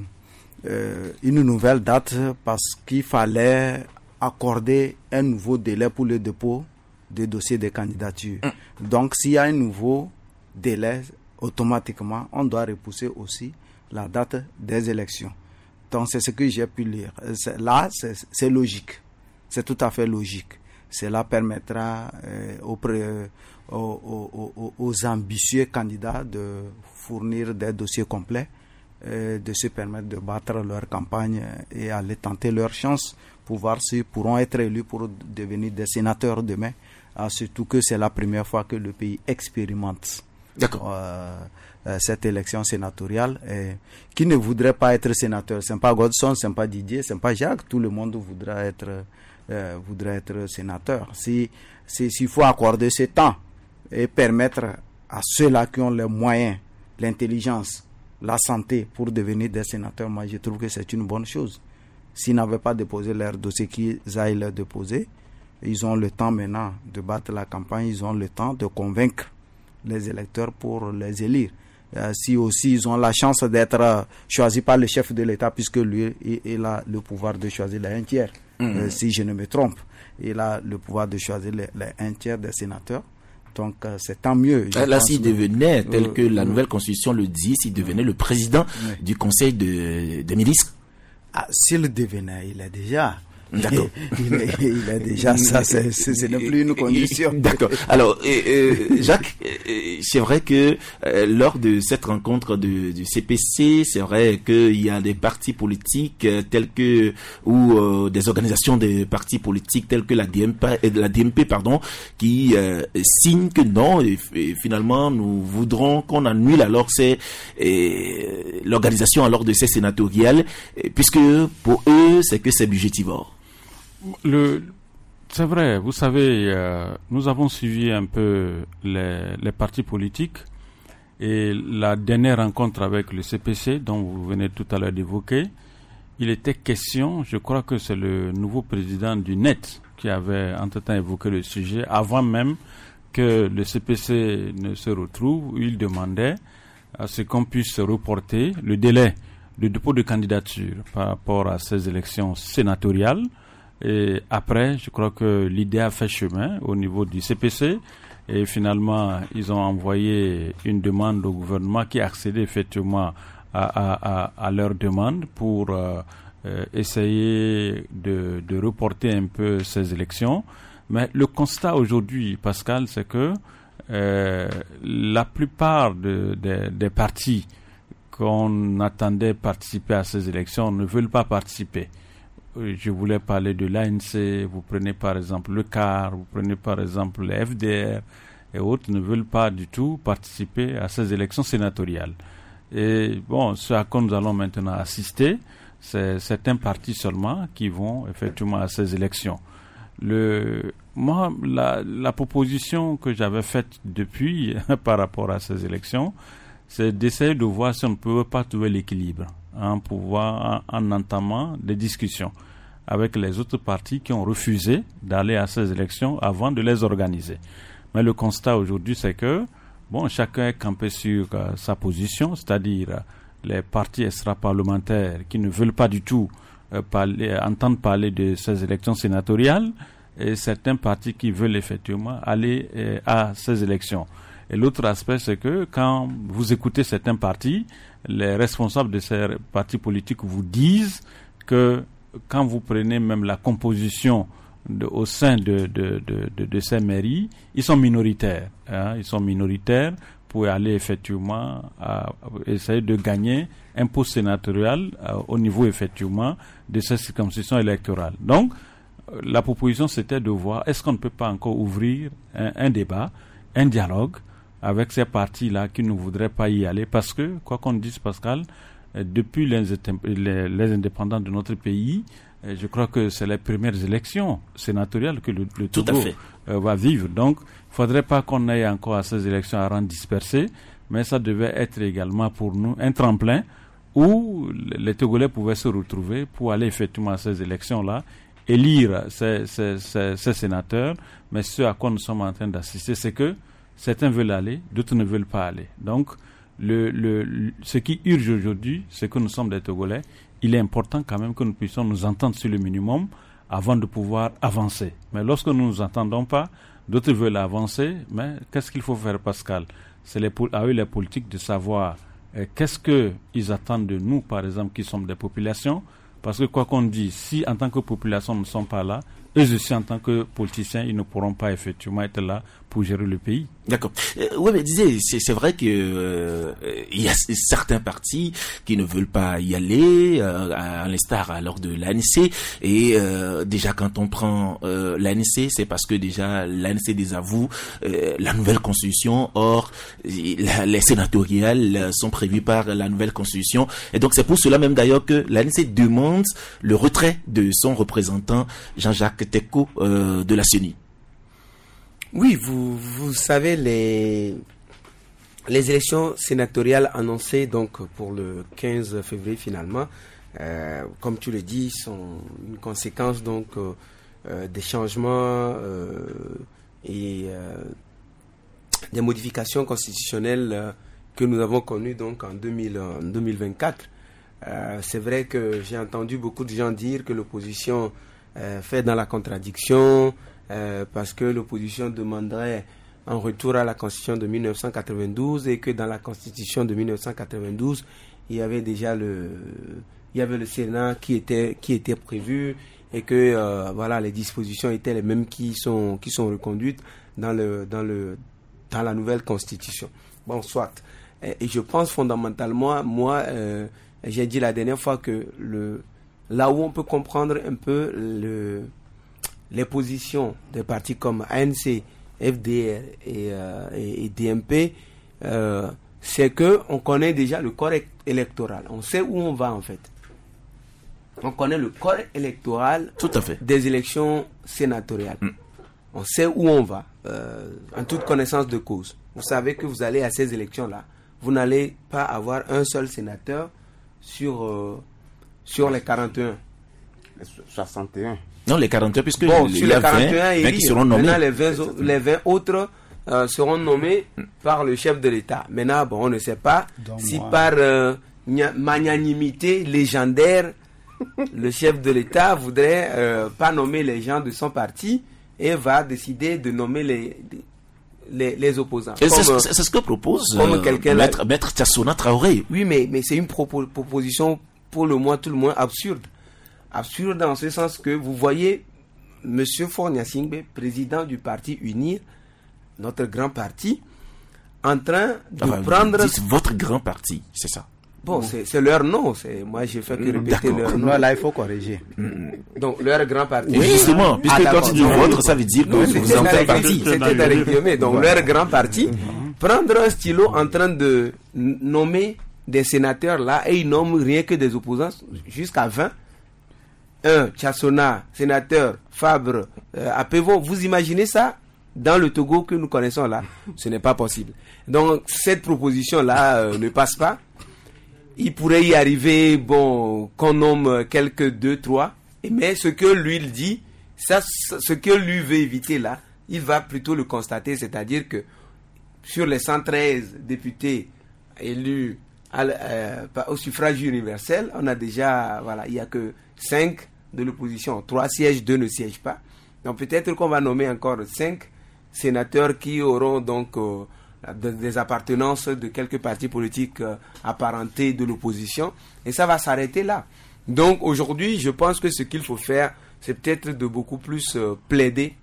euh, une nouvelle date parce qu'il fallait accorder un nouveau délai pour le dépôt des dossiers de candidature. Mmh. Donc, s'il y a un nouveau délai, automatiquement, on doit repousser aussi la date des élections. Donc, c'est ce que j'ai pu lire. C'est, là, c'est, c'est logique. C'est tout à fait logique. Cela permettra euh, aux, pré, aux, aux, aux, aux ambitieux candidats de fournir des dossiers complets, euh, de se permettre de battre leur campagne et aller tenter leur chance pour voir s'ils pourront être élus pour devenir des sénateurs demain. Ah, surtout que c'est la première fois que le pays expérimente
D'accord.
Euh, euh, cette élection sénatoriale. Et qui ne voudrait pas être sénateur? C'est pas Godson, c'est pas Didier, c'est pas Jacques. Tout le monde voudra être, euh, voudrait être sénateur. Si, si, s'il faut accorder ce temps et permettre à ceux-là qui ont les moyens, l'intelligence, la santé pour devenir des sénateurs, moi je trouve que c'est une bonne chose. S'ils n'avaient pas déposé leur dossier, qu'ils aillent le déposer. Ils ont le temps maintenant de battre la campagne, ils ont le temps de convaincre les électeurs pour les élire. Euh, si aussi ils ont la chance d'être euh, choisis par le chef de l'État, puisque lui il, il a le pouvoir de choisir les un tiers, mmh. euh, si je ne me trompe, il a le pouvoir de choisir les, les un tiers des sénateurs. Donc euh, c'est tant mieux.
Là, s'il que... devenait, tel
euh,
que la
euh,
nouvelle constitution le dit, s'il devenait le président
oui.
du Conseil de, des ministres.
Ah, s'il devenait, il est déjà.
D'accord.
il, est, il est déjà ça, c'est, c'est, ce n'est plus une condition.
D'accord. Alors, euh, Jacques, euh, c'est vrai que euh, lors de cette rencontre de, du C P C, c'est vrai qu'il y a des partis politiques euh, tels que, ou euh, des organisations de partis politiques tels que la D M P, la D M P pardon, qui euh, signent que non, et, et finalement, nous voudrons qu'on annule alors c'est et, l'organisation alors de ces sénatoriales, et, puisque pour eux, c'est que c'est budgétivore.
Le, c'est vrai, vous savez, euh, nous avons suivi un peu les, les partis politiques et la dernière rencontre avec le C P C dont vous venez tout à l'heure d'évoquer, il était question, je crois que c'est le nouveau président du N E T qui avait entre-temps évoqué le sujet, avant même que le C P C ne se retrouve, où il demandait à ce qu'on puisse reporter le délai de dépôt de candidature par rapport à ces élections sénatoriales. Et après, je crois que l'idée a fait chemin au niveau du C P C et finalement, ils ont envoyé une demande au gouvernement qui a accédé effectivement à, à, à, à leur demande pour euh, euh, essayer de, de reporter un peu ces élections. Mais le constat aujourd'hui, Pascal, c'est que euh, la plupart de, de, des partis qu'on attendait participer à ces élections ne veulent pas participer. Je voulais parler de l'A N C, vous prenez par exemple le C A R, vous prenez par exemple le F D R et autres ne veulent pas du tout participer à ces élections sénatoriales. Et bon, ce à quoi nous allons maintenant assister, c'est certains partis seulement qui vont effectivement à ces élections. Le, moi, la, la proposition que j'avais faite depuis par rapport à ces élections, c'est d'essayer de voir si on ne peut pas trouver l'équilibre en pouvoir, en, en entamant des discussions avec les autres partis qui ont refusé d'aller à ces élections avant de les organiser. Mais le constat aujourd'hui, c'est que bon, chacun est campé sur euh, sa position, c'est-à-dire euh, les partis extra-parlementaires qui ne veulent pas du tout euh, parler, entendre parler de ces élections sénatoriales, et certains partis qui veulent effectivement aller euh, à ces élections. Et l'autre aspect, c'est que quand vous écoutez certains partis, les responsables de ces partis politiques vous disent que quand vous prenez même la composition de, au sein de, de, de, de, de ces mairies, ils sont minoritaires. Hein, ils sont minoritaires pour aller effectivement à, à essayer de gagner un poste sénatorial à, au niveau effectivement de ces circonscriptions électorales. Donc, la proposition, c'était de voir est-ce qu'on ne peut pas encore ouvrir un, un débat, un dialogue avec ces partis-là qui ne voudraient pas y aller, parce que, quoi qu'on dise, Pascal, euh, depuis les, les, les indépendants de notre pays, euh, je crois que c'est les premières élections sénatoriales que le, le Togo euh, va vivre. Donc, il ne faudrait pas qu'on aille encore à ces élections à rang dispersé, mais ça devait être également pour nous un tremplin où les Togolais pouvaient se retrouver pour aller effectivement à ces élections-là, élire ces, ces, ces, ces sénateurs. Mais ce à quoi nous sommes en train d'assister, c'est que certains veulent aller, d'autres ne veulent pas aller. Donc, le, le, le, ce qui urge aujourd'hui, c'est que nous sommes des Togolais. Il est important quand même que nous puissions nous entendre sur le minimum avant de pouvoir avancer. Mais lorsque nous ne nous entendons pas, d'autres veulent avancer. Mais qu'est-ce qu'il faut faire, Pascal? C'est les, à eux les politiques de savoir euh, qu'est-ce qu'ils attendent de nous, par exemple, qui sommes des populations. Parce que quoi qu'on dise, si en tant que population nous ne sommes pas là, eux aussi en tant que politiciens, ils ne pourront pas effectivement être là pour gérer le pays.
D'accord. Euh, oui, mais disais, c'est, c'est vrai que euh, il y a certains partis qui ne veulent pas y aller, euh, à l'instar alors de l'A N C. Et euh, déjà, quand on prend euh, l'A N C, c'est parce que déjà l'A N C désavoue euh, la nouvelle constitution. Or, la, les sénatoriales sont prévues par la nouvelle constitution. Et donc, c'est pour cela même d'ailleurs que l'A N C demande le retrait de son représentant Jean-Jacques Teko euh, de la C E N I.
Oui, vous, vous savez, les, les élections sénatoriales annoncées donc pour le quinze février finalement, euh, comme tu le dis, sont une conséquence donc euh, euh, des changements euh, et euh, des modifications constitutionnelles euh, que nous avons connues donc en, deux mille, en deux mille vingt-quatre. Euh, c'est vrai que j'ai entendu beaucoup de gens dire que l'opposition euh, fait dans la contradiction. Euh, parce que l'opposition demanderait un retour à la Constitution de mille neuf cent quatre-vingt-douze et que dans la Constitution de mille neuf cent quatre-vingt-douze, il y avait déjà le, il y avait le Sénat qui était, qui était prévu et que euh, voilà, les dispositions étaient les mêmes qui sont, qui sont reconduites dans le, dans le, dans la nouvelle Constitution. Bon, soit. Et, et je pense fondamentalement, moi, euh, j'ai dit la dernière fois que le, là où on peut comprendre un peu le les positions des partis comme A N C, F D R et, euh, et, et D M P, euh, c'est que on connaît déjà le corps électoral. On sait où on va en fait. On connaît le corps électoral
Tout à fait.
des élections sénatoriales. Mm. On sait où on va, euh, en toute connaissance de cause. Vous savez que vous allez à ces élections-là. Vous n'allez pas avoir un seul sénateur sur, euh, sur les quarante et un.
Les soixante et un.
Non, les quarante et un, puisque
bon,
il
sur
y a
les quarante et un,
vingt, vingt qui seront nommés.
Maintenant, les vingt, les vingt autres euh, seront nommés par le chef de l'État. Maintenant, bon, on ne sait pas Donc si moi... par euh, magnanimité légendaire, le chef de l'État voudrait euh, pas nommer les gens de son parti et va décider de nommer les, les, les opposants.
Et comme, c'est, c'est ce que propose euh, Maître, Maître Tchassona Traoré.
Oui, mais, mais c'est une propo- proposition pour le moins, tout le moins absurde. Absurde dans ce sens que vous voyez M. Faure Gnassingbé, président du parti UNIR, notre grand parti, en train de enfin, prendre...
votre grand parti, c'est ça.
Bon, mmh. c'est, c'est leur nom. C'est, moi, j'ai fait que répéter d'accord. leur nom.
Non, là, il faut corriger.
Mmh. Donc, leur grand parti.
Oui, justement, puisque ah, quand tu dis votre, ça veut dire que non, vous en faites partie.
C'était dans les guillemets. Donc, voilà. Leur grand parti, mmh. prendre un stylo en train de nommer des sénateurs là, et ils nomment rien que des opposants, jusqu'à vingt. Un, Tchassona, sénateur, Fabre, euh, Apévo, vous imaginez ça dans le Togo que nous connaissons là? Ce n'est pas possible. Donc, cette proposition-là euh, ne passe pas. Il pourrait y arriver, bon, qu'on nomme quelques deux, trois, mais ce que lui il dit, ça, ce que lui veut éviter là, il va plutôt le constater, c'est-à-dire que sur les cent treize députés élus à, euh, au suffrage universel, on a déjà, voilà, il n'y a que cinq de l'opposition. trois siègent, deux ne siègent pas. Donc peut-être qu'on va nommer encore cinq sénateurs qui auront donc euh, des appartenances de quelques partis politiques euh, apparentés de l'opposition. Et ça va s'arrêter là. Donc aujourd'hui, je pense que ce qu'il faut faire, c'est peut-être de beaucoup plus euh, plaider,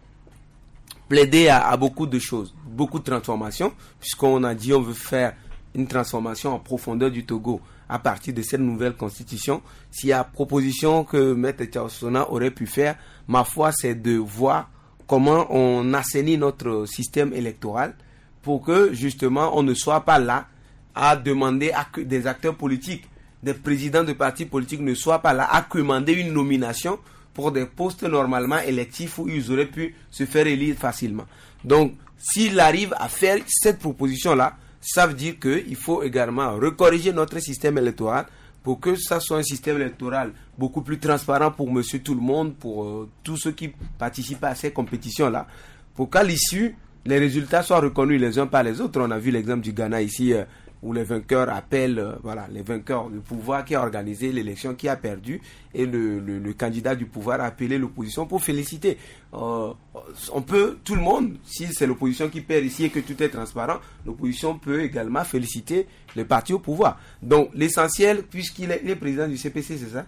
plaider à, à beaucoup de choses, beaucoup de transformations, puisqu'on a dit on veut faire une transformation en profondeur du Togo à partir de cette nouvelle constitution. S'il y a proposition que Maître Tchaossona aurait pu faire, ma foi, c'est de voir comment on assainit notre système électoral pour que justement on ne soit pas là à demander à que des acteurs politiques, des présidents de partis politiques ne soient pas là à commander une nomination pour des postes normalement électifs où ils auraient pu se faire élire facilement. Donc, s'il arrive à faire cette proposition-là, ça veut dire qu'il faut également recorriger notre système électoral pour que ça soit un système électoral beaucoup plus transparent pour monsieur tout le monde, pour euh, tous ceux qui participent à ces compétitions-là, pour qu'à l'issue, les résultats soient reconnus les uns par les autres. On a vu l'exemple du Ghana ici, euh, où les vainqueurs appellent, euh, voilà, les vainqueurs, le pouvoir qui a organisé l'élection, qui a perdu, et le, le, le candidat du pouvoir a appelé l'opposition pour féliciter. Euh, on peut, tout le monde, si c'est l'opposition qui perd ici et que tout est transparent, l'opposition peut également féliciter le parti au pouvoir. Donc l'essentiel, puisqu'il est, il est président du C P C, c'est ça?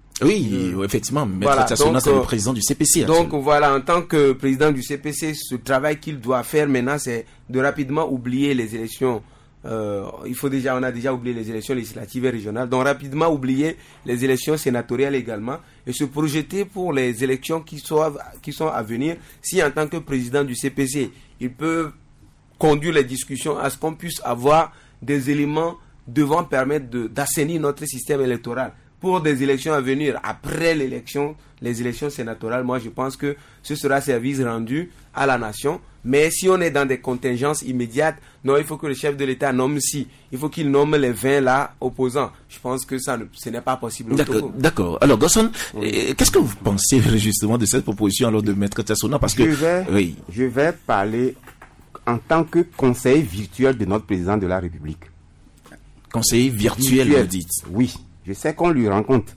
Oui, euh, effectivement, Maître
voilà,
Tchaossona, c'est
euh,
le président du C P C.
Donc absolument. Voilà, en tant que président du C P C, ce travail qu'il doit faire maintenant, c'est de rapidement oublier les élections. Euh, il faut déjà, on a déjà oublié les élections législatives et régionales, donc rapidement oublier les élections sénatoriales également et se projeter pour les élections qui sont, qui sont à venir. Si en tant que président du C P C, il peut conduire les discussions à ce qu'on puisse avoir des éléments devant permettre de, d'assainir notre système électoral pour des élections à venir après l'élection, les élections sénatoriales, moi je pense que ce sera service rendu à la nation. Mais si on est dans des contingences immédiates, non, il faut que le chef de l'État nomme si, il faut qu'il nomme les vingt là opposants. Je pense que ça ne, ce n'est pas possible.
D'accord, d'accord. Alors Gosson, oui. qu'est-ce que vous pensez justement de cette proposition alors de Maître Tchaossona? Parce que
je vais,
oui.
je vais parler en tant que conseiller virtuel de notre président de la République.
Conseiller virtuel,
virtuel.
vous dites?
Oui, je sais qu'on lui rend compte.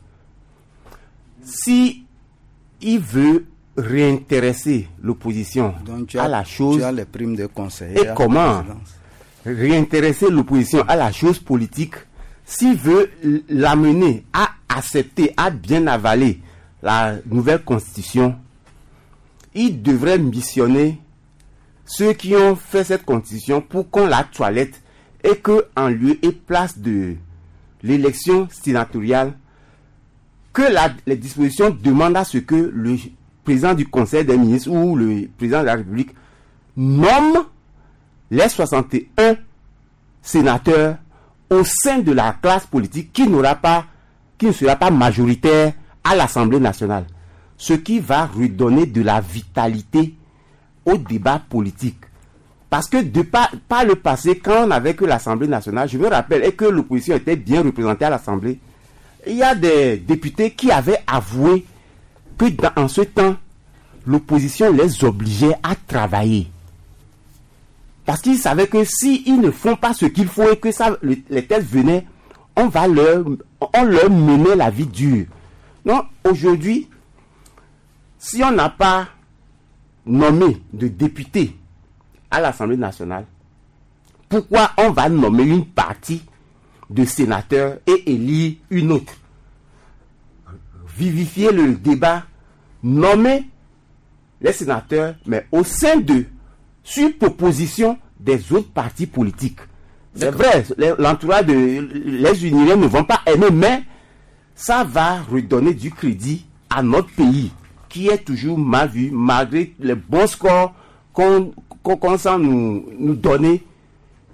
Si il veut réintéresser l'opposition à la chose,
tu as les primes de conseiller,
et comment réintéresser l'opposition à la chose politique, s'il veut l'amener à accepter, à bien avaler la nouvelle constitution, il devrait missionner ceux qui ont fait cette constitution pour qu'on la toilette et que en lieu et place de l'élection sénatoriale, que la, les dispositions demandent à ce que le président du Conseil des ministres ou le président de la République nomme les soixante et un sénateurs au sein de la classe politique qui n'aura pas, qui ne sera pas majoritaire à l'Assemblée nationale. Ce qui va redonner de la vitalité au débat politique. Parce que de par, par le passé, quand on n'avait que l'Assemblée nationale, je me rappelle, et que l'opposition était bien représentée à l'Assemblée, il y a des députés qui avaient avoué que dans en ce temps, l'opposition les obligeait à travailler. Parce qu'ils savaient que s'ils ne font pas ce qu'il faut et que ça, les, les textes venaient, on va leur, on leur menait la vie dure. Non, aujourd'hui, si on n'a pas nommé de députés à l'Assemblée nationale, pourquoi on va nommer une partie de sénateurs et élire une autre? Vivifier le débat, nommer les sénateurs, mais au sein d'eux, sur proposition des autres partis politiques. C'est vrai, l'entourage de les Unions ne vont pas aimer, mais ça va redonner du crédit à notre pays, qui est toujours mal vu, malgré les bons scores qu'on qu'on sent nous, nous donner.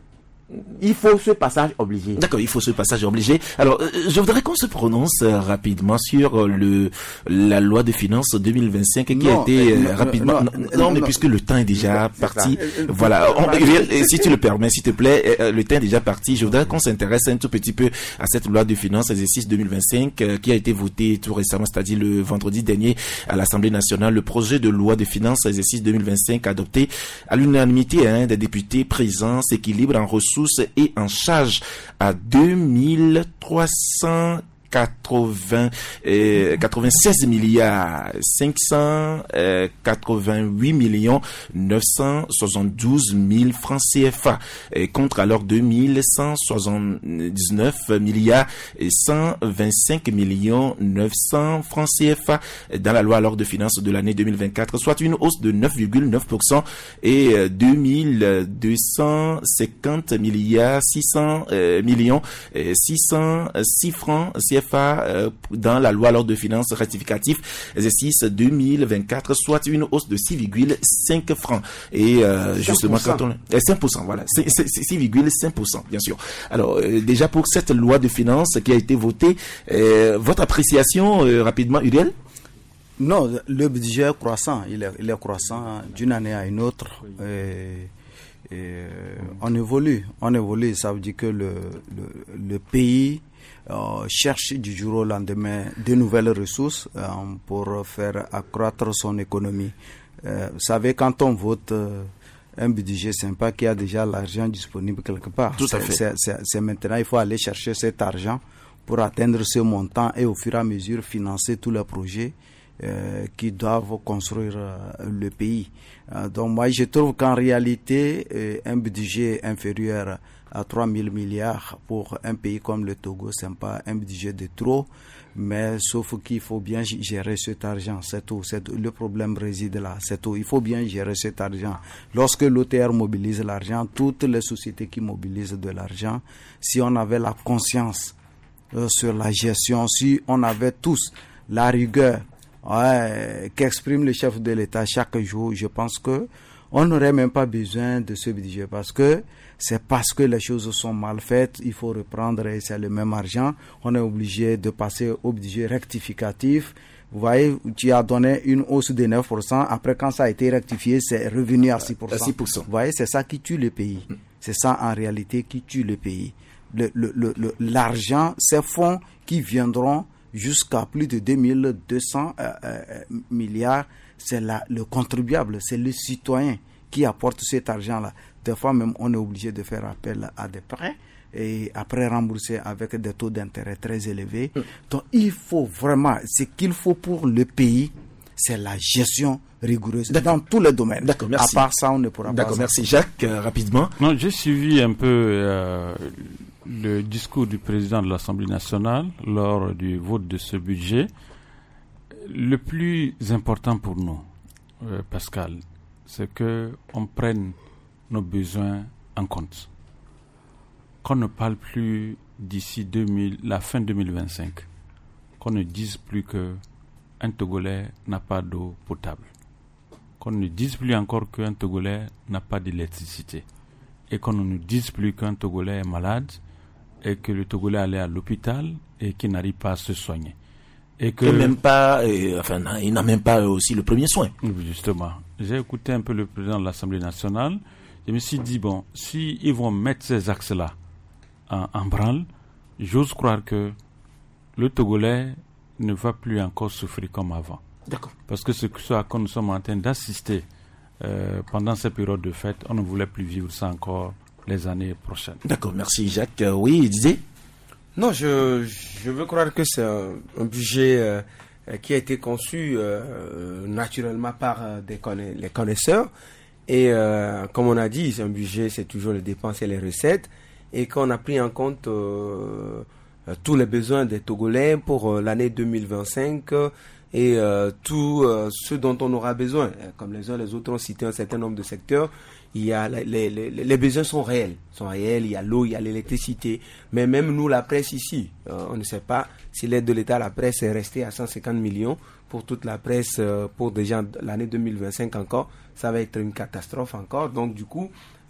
il faut ce passage obligé.
D'accord, il faut ce passage obligé. Alors, euh, je voudrais qu'on se prononce euh, rapidement sur euh, le la loi de finances deux mille vingt-cinq qui
non,
a été euh,
non,
rapidement... Non,
non,
non,
non,
mais
non.
puisque le temps est déjà
C'est
parti,
ça.
voilà. On, si tu le permets, s'il te plaît, euh, le temps est déjà parti. Je voudrais qu'on s'intéresse un tout petit peu à cette loi de finances exercice deux mille vingt-cinq euh, qui a été votée tout récemment, c'est-à-dire le vendredi dernier à l'Assemblée nationale. Le projet de loi de finances exercice deux mille vingt-cinq adopté à l'unanimité hein, des députés présents s'équilibre en ressources et en charges à deux mille trois cent quatre-vingts, euh, quatre-vingt-seize milliards cinq cent quatre-vingt-huit millions neuf cent soixante-douze mille francs C F A et contre alors deux mille cent soixante-dix-neuf milliards cent vingt-cinq millions neuf cents francs C F A dans la loi alors de finances de l'année deux mille vingt-quatre, soit une hausse de neuf virgule neuf pour cent et deux mille deux cent cinquante milliards six cents millions six cent six francs C F A euh, dans la loi alors de finances rectificatif exercice deux mille vingt-quatre, soit une hausse de six virgule cinq francs et euh, justement quand on euh, cinq pour cent, voilà, c'est six virgule cinq pour cent bien sûr. Alors euh, déjà pour cette loi de finances qui a été votée, euh, votre appréciation euh, rapidement, Uriel?
Non, le budget est croissant, il est, il est croissant d'une année à une autre. Et, et on évolue, on évolue, ça veut dire que le, le, le pays euh, cherche du jour au lendemain de nouvelles ressources euh, pour faire accroître son économie. Euh, vous savez, quand on vote euh, un budget sympa qui a déjà l'argent disponible quelque part,
tout à fait.
C'est maintenant, il faut aller chercher cet argent pour atteindre ce montant et au fur et à mesure financer tous les projets Euh, qui doivent construire euh, le pays. Euh, donc moi je trouve qu'en réalité euh, un budget inférieur à trois mille milliards pour un pays comme le Togo, c'est pas un budget de trop, mais sauf qu'il faut bien gérer cet argent, c'est tout. C'est, le problème réside là, c'est tout. Il faut bien gérer cet argent. Lorsque l'O T R mobilise l'argent, toutes les sociétés qui mobilisent de l'argent, si on avait la conscience euh, sur la gestion, si on avait tous la rigueur Ouais, qu'exprime le chef de l'État chaque jour, je pense que on n'aurait même pas besoin de ce budget parce que c'est parce que les choses sont mal faites, il faut reprendre et c'est le même argent, on est obligé de passer au budget rectificatif. Vous voyez, tu as donné une hausse de neuf pour cent, après quand ça a été rectifié, c'est revenu à six pour cent.
À six pour cent.
Vous voyez, c'est ça qui tue le pays. C'est ça en réalité qui tue le pays. Le, le, le, le, l'argent, ces fonds qui viendront jusqu'à plus de deux mille deux cents euh, euh, milliards, c'est la, le contribuable, c'est le citoyen qui apporte cet argent-là. Des fois même, on est obligé de faire appel à des prêts et après rembourser avec des taux d'intérêt très élevés. Mmh. Donc, il faut vraiment, ce qu'il faut pour le pays, c'est la gestion rigoureuse dans tous les domaines.
D'accord, merci.
À part ça, on ne pourra pas.
D'accord, merci. Jacques, euh, rapidement.
Non, j'ai suivi un peu euh, le discours du président de l'Assemblée nationale lors du vote de ce budget. Le plus important pour nous, euh, Pascal, c'est que on prenne nos besoins en compte. Qu'on ne parle plus d'ici deux mille, la fin deux mille vingt-cinq. Qu'on ne dise plus que un Togolais n'a pas d'eau potable. Qu'on ne dise plus encore qu'un Togolais n'a pas d'électricité. Et qu'on ne nous dise plus qu'un Togolais est malade et que le Togolais allait à l'hôpital et qu'il n'arrive pas à se soigner. Et que...
Et même pas, euh, enfin, il n'a même pas aussi le premier soin.
Justement. J'ai écouté un peu le président de l'Assemblée nationale. Je me suis dit, bon, si ils vont mettre ces axes-là en, en branle, j'ose croire que le Togolais ne va plus encore souffrir comme avant.
D'accord.
Parce que ce, ce à quoi nous sommes en train d'assister euh, pendant ces périodes de fête, on ne voulait plus vivre ça encore les années prochaines.
D'accord, merci Jacques. Euh, oui, il disait?
Non, je, je veux croire que c'est un, un budget euh, qui a été conçu euh, naturellement par euh, des conna- les connaisseurs. Et euh, comme on a dit, c'est un budget, c'est toujours les dépenses et les recettes. Et qu'on a pris en compte euh, euh, tous les besoins des Togolais pour euh, l'année deux mille vingt-cinq euh, et euh, tout euh, ce dont on aura besoin. Comme les uns et les autres ont cité un certain nombre de secteurs, il y a les, les, les, les besoins sont réels, sont réels. Il y a l'eau, il y a l'électricité. Mais même nous, la presse ici, euh, on ne sait pas si l'aide de l'État à la presse est restée à cent cinquante millions pour toute la presse euh, pour déjà l'année deux mille vingt-cinq encore. Ça va être une catastrophe encore. Donc du coup,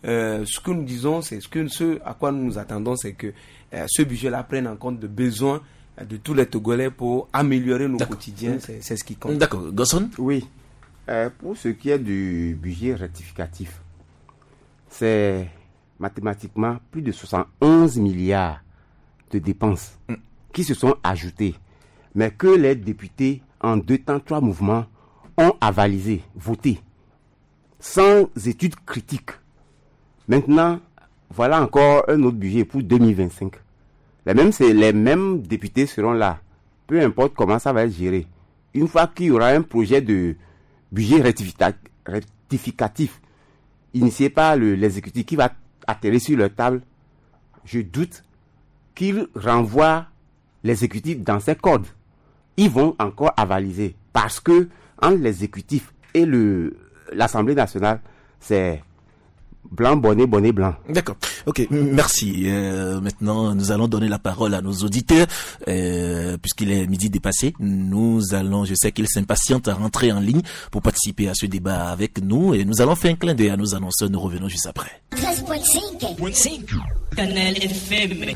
euh, ce que nous disons, c'est ce que ce à quoi nous nous attendons, c'est que euh, ce budget-là prenne en compte le besoin de tous les Togolais pour améliorer nos
D'accord.
quotidiens. C'est, c'est ce qui compte.
D'accord. Gosson?
Oui. Euh, pour ce qui est du budget rectificatif, c'est mathématiquement plus de soixante et onze milliards de dépenses mm. qui se sont ajoutées, mais que les députés, en deux temps, trois mouvements, ont avalisé, voté, sans études critiques. Maintenant, voilà encore un autre budget pour deux mille vingt-cinq. Les mêmes, c'est, les mêmes députés seront là, peu importe comment ça va être géré. Une fois qu'il y aura un projet de budget rectificatif initié par le, l'exécutif qui va atterrir sur leur table, je doute qu'ils renvoient l'exécutif dans ces codes. Ils vont encore avaliser parce que entre l'exécutif et le, l'Assemblée nationale, c'est blanc, bonnet, bonnet, blanc.
D'accord. Ok, merci. Euh, maintenant, nous allons donner la parole à nos auditeurs, euh, puisqu'il est midi dépassé. Nous allons, je sais qu'ils s'impatientent à rentrer en ligne pour participer à ce débat avec nous, et nous allons faire un clin d'œil à nos annonceurs. Nous revenons juste après.
treize virgule cinq Canal F M.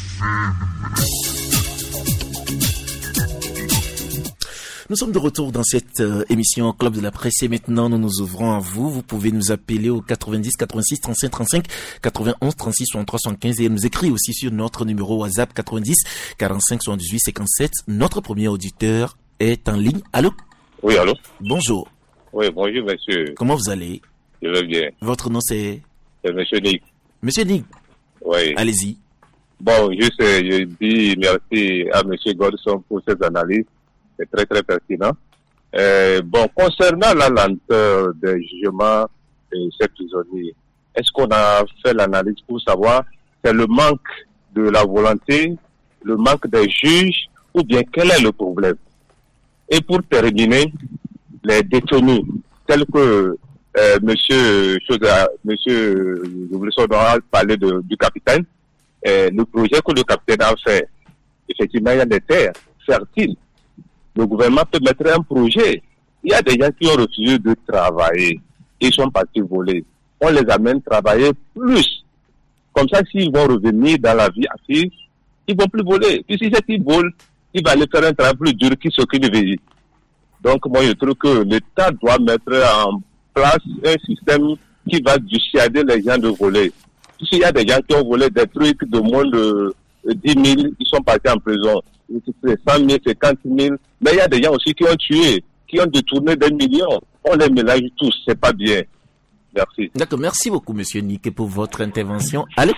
Nous sommes de retour dans cette euh, émission Club de la Presse et maintenant nous nous ouvrons à vous. Vous pouvez nous appeler au quatre-vingt-dix, quatre-vingt-six, trente-cinq, trente-cinq, quatre-vingt-onze, trente-six, soixante-trois, soixante-quinze et nous écrire aussi sur notre numéro WhatsApp quatre-vingt-dix, quarante-cinq, soixante-dix-huit, cinquante-sept. Notre premier auditeur est en ligne. Allô?
Oui, allô?
Bonjour.
Oui, bonjour, monsieur.
Comment vous allez?
Je vais bien.
Votre nom c'est?
C'est monsieur Nick.
Monsieur Nick.
Oui.
Allez-y.
Bon, juste, je dis merci à monsieur Godson pour ses analyses. C'est très, très pertinent. Euh, bon, concernant la lenteur des jugements de ces prisonniers, est-ce qu'on a fait l'analyse pour savoir c'est le manque de la volonté, le manque des juges, ou bien quel est le problème? Et pour terminer, les détenus, tels que euh, monsieur, chose, monsieur, j'oublie son nom, a parlé de, du capitaine, euh, le projet que le capitaine a fait, effectivement, il y a des terres fertiles. Le gouvernement peut mettre un projet. Il y a des gens qui ont refusé de travailler. Ils sont partis voler. On les amène travailler plus. Comme ça, s'ils vont revenir dans la vie active, ils vont plus voler. Puis si c'est volent, il va aller faire un travail plus dur qui s'occupe de vie. Donc, moi, je trouve que l'État doit mettre en place un système qui va dissuader les gens de voler. S'il y a des gens qui ont volé des trucs de moins de dix mille, ils sont partis en prison. C'est cent mille, cinquante mille. Mais il y a des gens aussi qui ont tué, qui ont détourné des millions. On les mélange tous, c'est pas bien. Merci.
D'accord, merci beaucoup, monsieur Nick, pour votre intervention. Allô?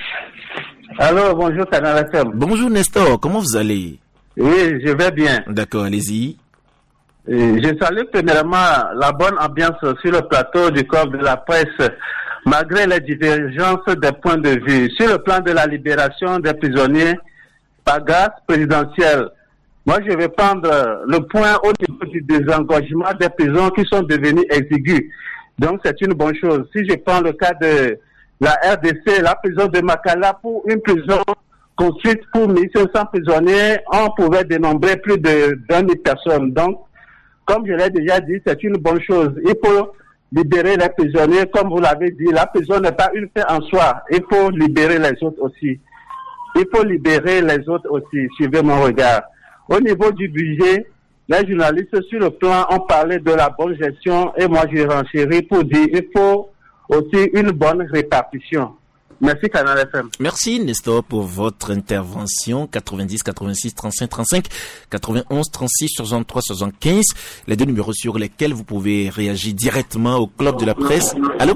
Allô, bonjour, Canal F M.
Bonjour, Nestor, comment vous allez?
Oui, je vais bien.
D'accord, allez-y.
Et je salue premièrement la bonne ambiance sur le plateau du corps de la presse, malgré les divergences des points de vue. Sur le plan de la libération des prisonniers, par grâce présidentielle, moi je vais prendre le point au niveau du désengagement des prisons qui sont devenues exiguës. Donc c'est une bonne chose. Si je prends le cas de la R D C, la prison de Makala, pour une prison construite pour mille cinq cents prisonniers, on pouvait dénombrer plus de vingt mille personnes. Donc, comme je l'ai déjà dit, c'est une bonne chose. Il faut libérer les prisonniers, comme vous l'avez dit. La prison n'est pas une fin en soi. Il faut libérer les autres aussi. Il faut libérer les autres aussi. Suivez mon regard. Au niveau du budget, les journalistes sur le plan ont parlé de la bonne gestion et moi je renchéris pour dire qu'il faut aussi une bonne répartition. Merci Canal F M.
Merci Nestor pour votre intervention. quatre-vingt-dix, quatre-vingt-six, trente-cinq, trente-cinq, quatre-vingt-onze, trente-six, soixante-trois, soixante-quinze. Les deux numéros sur lesquels vous pouvez réagir directement au Club de la Presse. Allô?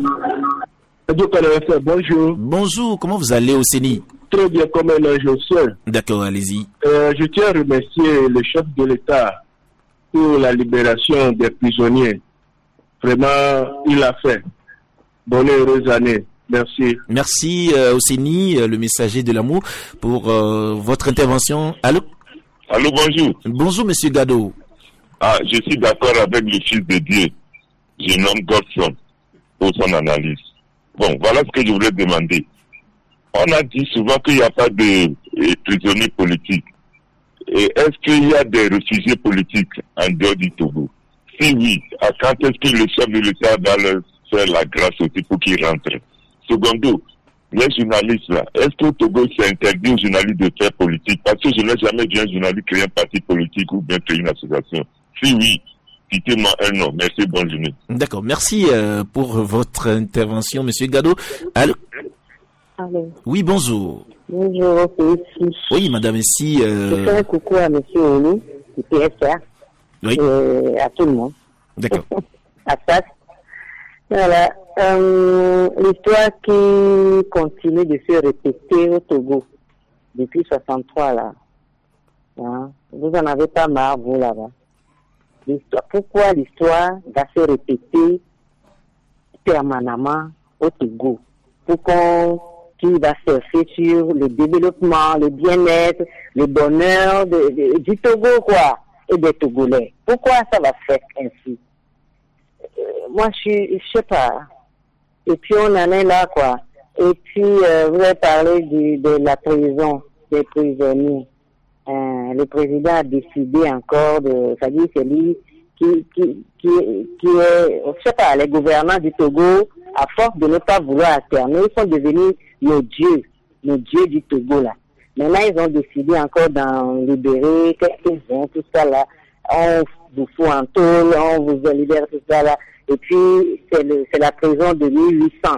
Bonjour.
Bonjour, comment vous allez au C E N I?
Très bien, comme un ange seul.
D'accord, allez-y.
Euh, je tiens à remercier le chef de l'État pour la libération des prisonniers. Vraiment, il a fait. Bonne et heureuse année. Merci.
Merci euh, au C E N I, euh, le messager de l'amour, pour euh, votre intervention. Allô?
Allô, bonjour.
Bonjour, monsieur Gado.
Ah, je suis d'accord avec le fils de Dieu. Je nomme Godson pour son analyse. Bon, voilà ce que je voulais demander. On a dit souvent qu'il n'y a pas de euh, prisonniers politiques. Et est-ce qu'il y a des réfugiés politiques en dehors du Togo? Si oui, à quand est-ce que le chef de l'État va leur faire la grâce aussi pour qu'ils rentrent?
Secondo, les journalistes là, est-ce qu'au Togo c'est interdit aux journalistes de faire politique? Parce que je n'ai jamais vu un journaliste créer un parti politique ou bien créer une association. Si oui, citez-moi un nom. Merci, bonne journée.
D'accord, merci euh, pour votre intervention, Monsieur Gado. Allô?
Allô.
Oui, bonjour.
Bonjour, c'est ici.
Oui, madame, ici... Euh...
Je fais un coucou à Monsieur Olu, du P S R.
Oui.
Et à tout le monde.
D'accord.
À ça. Voilà. Euh, l'histoire qui continue de se répéter au Togo depuis soixante-trois, là. Hein? Vous en avez pas marre, vous, là-bas. L'histoire, pourquoi l'histoire va se répéter permanemment au Togo? Pour qu'on qui va surfer sur le développement, le bien-être, le bonheur de, de, du Togo, quoi, et des Togolais. Pourquoi ça va se faire ainsi? euh, Moi, je suis, je sais pas. Et puis, on en est là, quoi. Et puis, euh, vous avez parlé du, de la prison, des prisonniers. Euh, le président a décidé encore de, ça dit, c'est lui qui, qui, qui, qui est, je sais pas, les gouvernants du Togo, à force de ne pas vouloir alterner, ils sont devenus nos dieux, nos dieux du Togo, là. Maintenant, ils ont décidé encore d'en libérer quelques-uns, tout ça, là. On vous fout en tôle, on vous libère, tout ça, là. Et puis, c'est le, c'est la prison de mille huit cents,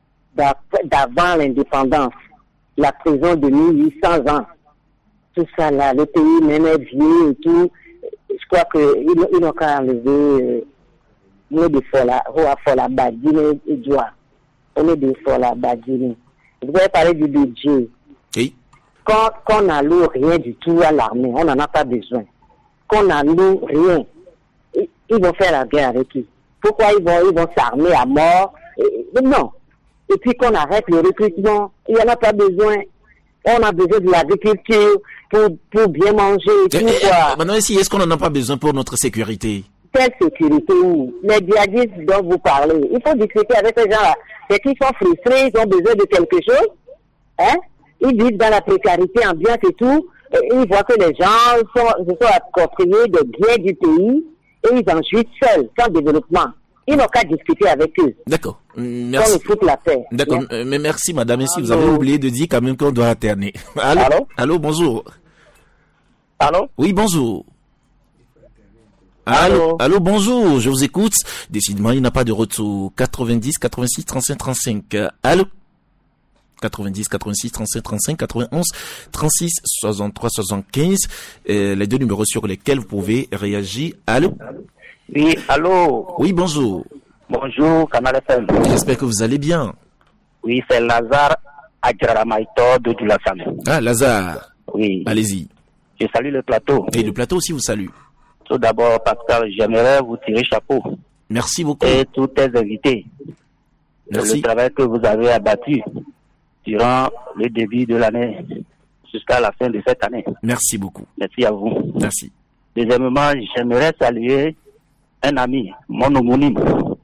d'avant l'indépendance. La prison de mille huit cents ans. Tout ça, là, le pays même est vieux et tout. Je crois qu'ils ils n'ont qu'à enlever, euh, nous, des fola, fola badine et doigt. On est des fola badine. Vous avez parlé du budget.
Oui.
Quand, quand on n'alloue rien du tout à l'armée, on n'en a pas besoin. Quand on n'alloue rien, ils, ils vont faire la guerre avec qui? Pourquoi ils vont, ils vont s'armer à mort? Et, non. Et puis qu'on arrête le recrutement, il n'y en a pas besoin. On a besoin de l'agriculture pour, pour bien manger et tout, quoi.
Maintenant, ici, est-ce qu'on n'en a pas besoin pour notre sécurité?
Quelle sécurité où? Les djihadistes dont vous parlez, il faut discuter avec ces gens-là. C'est qu'ils sont frustrés, ils ont besoin de quelque chose. Hein? Ils vivent dans la précarité ambiante et tout. Et ils voient que les gens sont, se sont appropriés de biens du pays et ils en jouissent seuls, sans développement. Ils n'ont qu'à discuter avec eux.
D'accord. Merci.
On nous fout la paix.
D'accord. Hein? Mais merci, madame. Ici, vous avez oublié de dire quand même qu'on doit alterner. Allô?
Allô?
Allô, bonjour.
Allô?
Oui, bonjour. Allô? Allô, allô, bonjour. Je vous écoute. Décidément, il n'a pas de retour. quatre-vingt-dix, quatre-vingt-six, trente-cinq, trente-cinq. Allô? quatre-vingt-dix, quatre-vingt-six, trente-cinq, trente-cinq, quatre-vingt-onze, trente-six, soixante-trois, soixante-quinze. Euh, les deux numéros sur lesquels vous pouvez réagir. Allô?
Oui, allô?
Oui, bonjour.
Bonjour, Canal F M.
J'espère que vous allez bien.
Oui, c'est Lazare Adjaramaito de Dulassane.
Ah, Lazare.
Oui.
Allez-y.
Je salue le plateau.
Et le plateau aussi vous salue.
Tout d'abord, Pascal, j'aimerais vous tirer chapeau.
Merci beaucoup.
Et tous tes invités.
Merci.
Le travail que vous avez abattu durant le début de l'année jusqu'à la fin de cette année.
Merci beaucoup.
Merci à vous.
Merci.
Deuxièmement, j'aimerais saluer un ami, mon homonyme,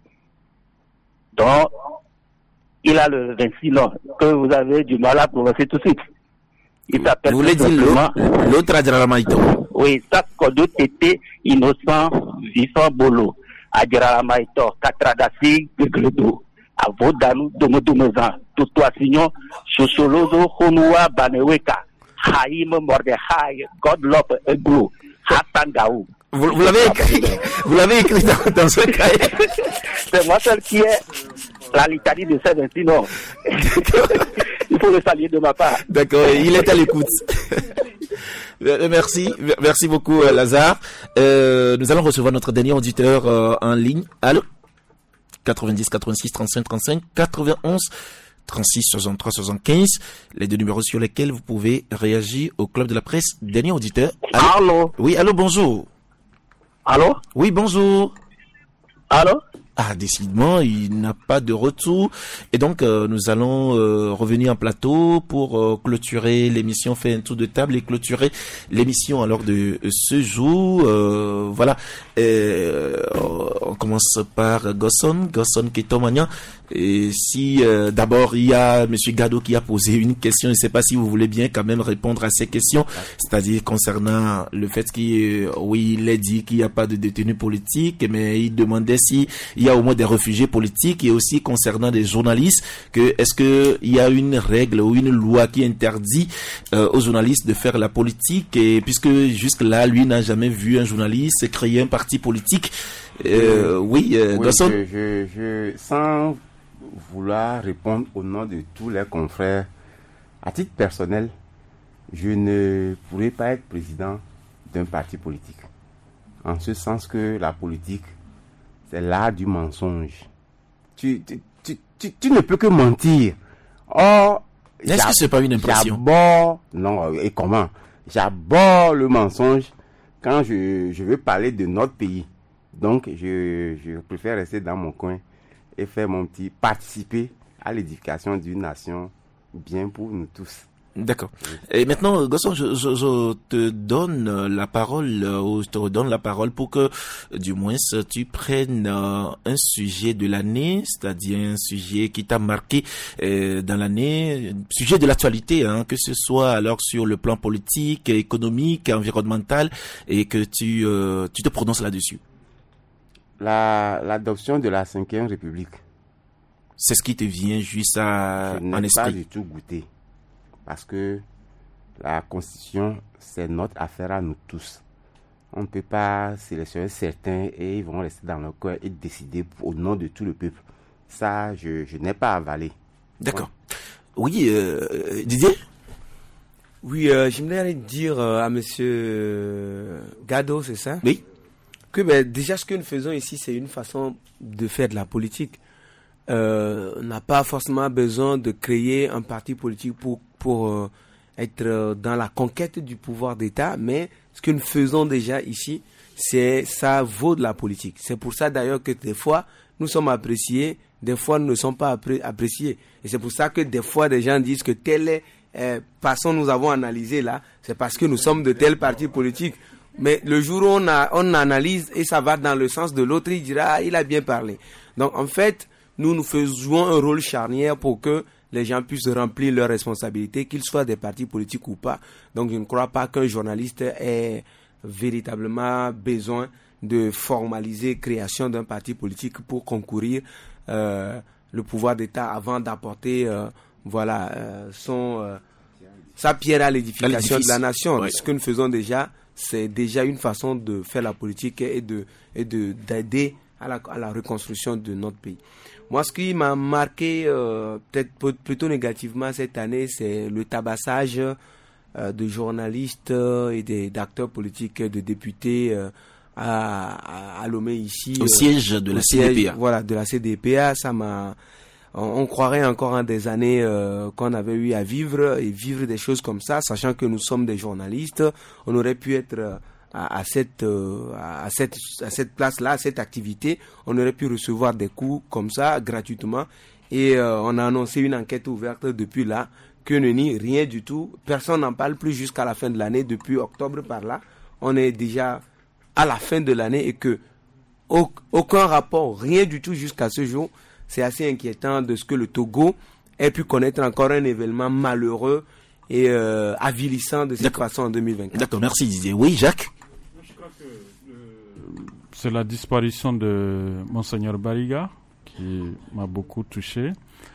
dont il a le vingt-six ans, que vous avez du mal à prononcer tout de suite. Il s'appelle.
Vous voulez dire l'autre Adjaramaito?
Oui, Sakodo Tété Innocent Vivant Bolo. Adjaramaito, Katradasi Gregledo. Avodanu Domodomezan. Tutuasignon, Chocholozo Honua Baneweka. Haïm Mordechai, Godlop Eglo. Hassan Gaou.
Vous, vous l'avez écrit, vous l'avez écrit dans, dans ce cahier.
C'est moi seul qui est la litanie de ces vingt-six noms. Il faut le saluer de ma part.
D'accord, il est à l'écoute. Merci, merci beaucoup Lazare. Euh, nous allons recevoir notre dernier auditeur euh, en ligne. Allô? quatre-vingt-dix, quatre-vingt-six, trente-cinq, trente-cinq, quatre-vingt-onze, trente-six, soixante-trois, soixante-quinze. Les deux numéros sur lesquels vous pouvez réagir au Club de la Presse. Dernier auditeur.
Allô? Allô?
Oui, allô, bonjour.
Allô?
Oui, bonjour.
Allô?
Ah, décidément, il n'a pas de retour. Et donc, euh, nous allons euh, revenir en plateau pour euh, clôturer l'émission, faire un tour de table et clôturer l'émission alors de euh, ce jour. Euh, voilà. Euh, on commence par Gosson, Gosson Ketomagnan. Et si euh, d'abord il y a Monsieur Gado qui a posé une question, je ne sais pas si vous voulez bien quand même répondre à ces questions, c'est-à-dire concernant le fait qu'il, oui, il a dit qu'il n'y a pas de détenus politiques, mais il demandait si il y a au moins des réfugiés politiques, et aussi concernant des journalistes, que est-ce que il y a une règle ou une loi qui interdit euh, aux journalistes de faire la politique, et puisque jusque là lui n'a jamais vu un journaliste créer un parti politique. Euh, oui, euh,
oui
Gosson.
je, je, je, sans vouloir répondre au nom de tous les confrères, à titre personnel, je ne pourrais pas être président d'un parti politique. En ce sens que la politique, c'est l'art du mensonge. Tu, tu, tu, tu, tu ne peux que mentir. Or,
est-ce que c'est pas une impression?
J'aborde, non, et comment? J'aborde le mensonge quand je, je veux parler de notre pays. Donc, je, je préfère rester dans mon coin et faire mon petit, participer à l'édification d'une nation bien pour nous tous.
D'accord. Et maintenant, Gosson, je, je, je te donne la parole, ou je te redonne la parole pour que, du moins, tu prennes un sujet de l'année, c'est-à-dire un sujet qui t'a marqué euh, dans l'année, sujet de l'actualité, hein, que ce soit alors sur le plan politique, économique, environnemental, et que tu, euh, tu te prononces là-dessus.
La, l'adoption de la cinquième République.
C'est ce qui te vient juste à,
je
en esprit.
Je n'ai pas du tout goûté. Parce que la Constitution, c'est notre affaire à nous tous. On ne peut pas sélectionner certains et ils vont rester dans leur coin et décider au nom de tout le peuple. Ça, je, je n'ai pas avalé.
D'accord. Ouais. Oui, euh, Didier?
Oui, euh, j'aimerais dire euh, à monsieur Gado, c'est ça?
Oui.
Que ben, déjà, ce que nous faisons ici, c'est une façon de faire de la politique. Euh, on n'a pas forcément besoin de créer un parti politique pour, pour euh, être euh, dans la conquête du pouvoir d'État, mais ce que nous faisons déjà ici, c'est ça vaut de la politique. C'est pour ça d'ailleurs que des fois, nous sommes appréciés, des fois, nous ne sommes pas appré- appréciés. Et c'est pour ça que des fois, des gens disent que telle est, euh, façon nous avons analysé là, c'est parce que nous sommes de tel parti politique. Mais le jour où on, a, on analyse et ça va dans le sens de l'autre, il dira, ah, il a bien parlé. Donc en fait, nous nous faisons un rôle charnière pour que les gens puissent remplir leurs responsabilités, qu'ils soient des partis politiques ou pas. Donc je ne crois pas qu'un journaliste ait véritablement besoin de formaliser la création d'un parti politique pour concourir euh, le pouvoir d'État avant d'apporter euh, voilà, euh, son, euh, sa pierre à l'édification de la nation. Ouais. Ce que nous faisons déjà, c'est déjà une façon de faire la politique et de, et de, d'aider à la, à la reconstruction de notre pays. Moi, ce qui m'a marqué euh, peut-être plutôt négativement cette année, c'est le tabassage euh, de journalistes euh, et des, d'acteurs politiques, de députés euh, à, à, à Lomé ici.
Au euh, siège de la
siège,
C D P A.
Voilà, de la C D P A. Ça m'a, on, on croirait encore en des années euh, qu'on avait eu à vivre et vivre des choses comme ça, sachant que nous sommes des journalistes. On aurait pu être euh, À, à cette euh, à cette à cette place là, à cette activité, on aurait pu recevoir des coups comme ça gratuitement et euh, on a annoncé une enquête ouverte depuis là, que nenni, rien du tout, personne n'en parle plus jusqu'à la fin de l'année. Depuis octobre par là, on est déjà à la fin de l'année et que au, aucun rapport, rien du tout jusqu'à ce jour. C'est assez inquiétant de ce que le Togo ait pu connaître encore un événement malheureux et euh, avilissant de cette D'accord. façon en deux mille vingt-quatre.
D'accord, merci Didier. Oui, Jacques?
Je crois que euh, c'est la disparition de Monseigneur Bariga qui m'a beaucoup touché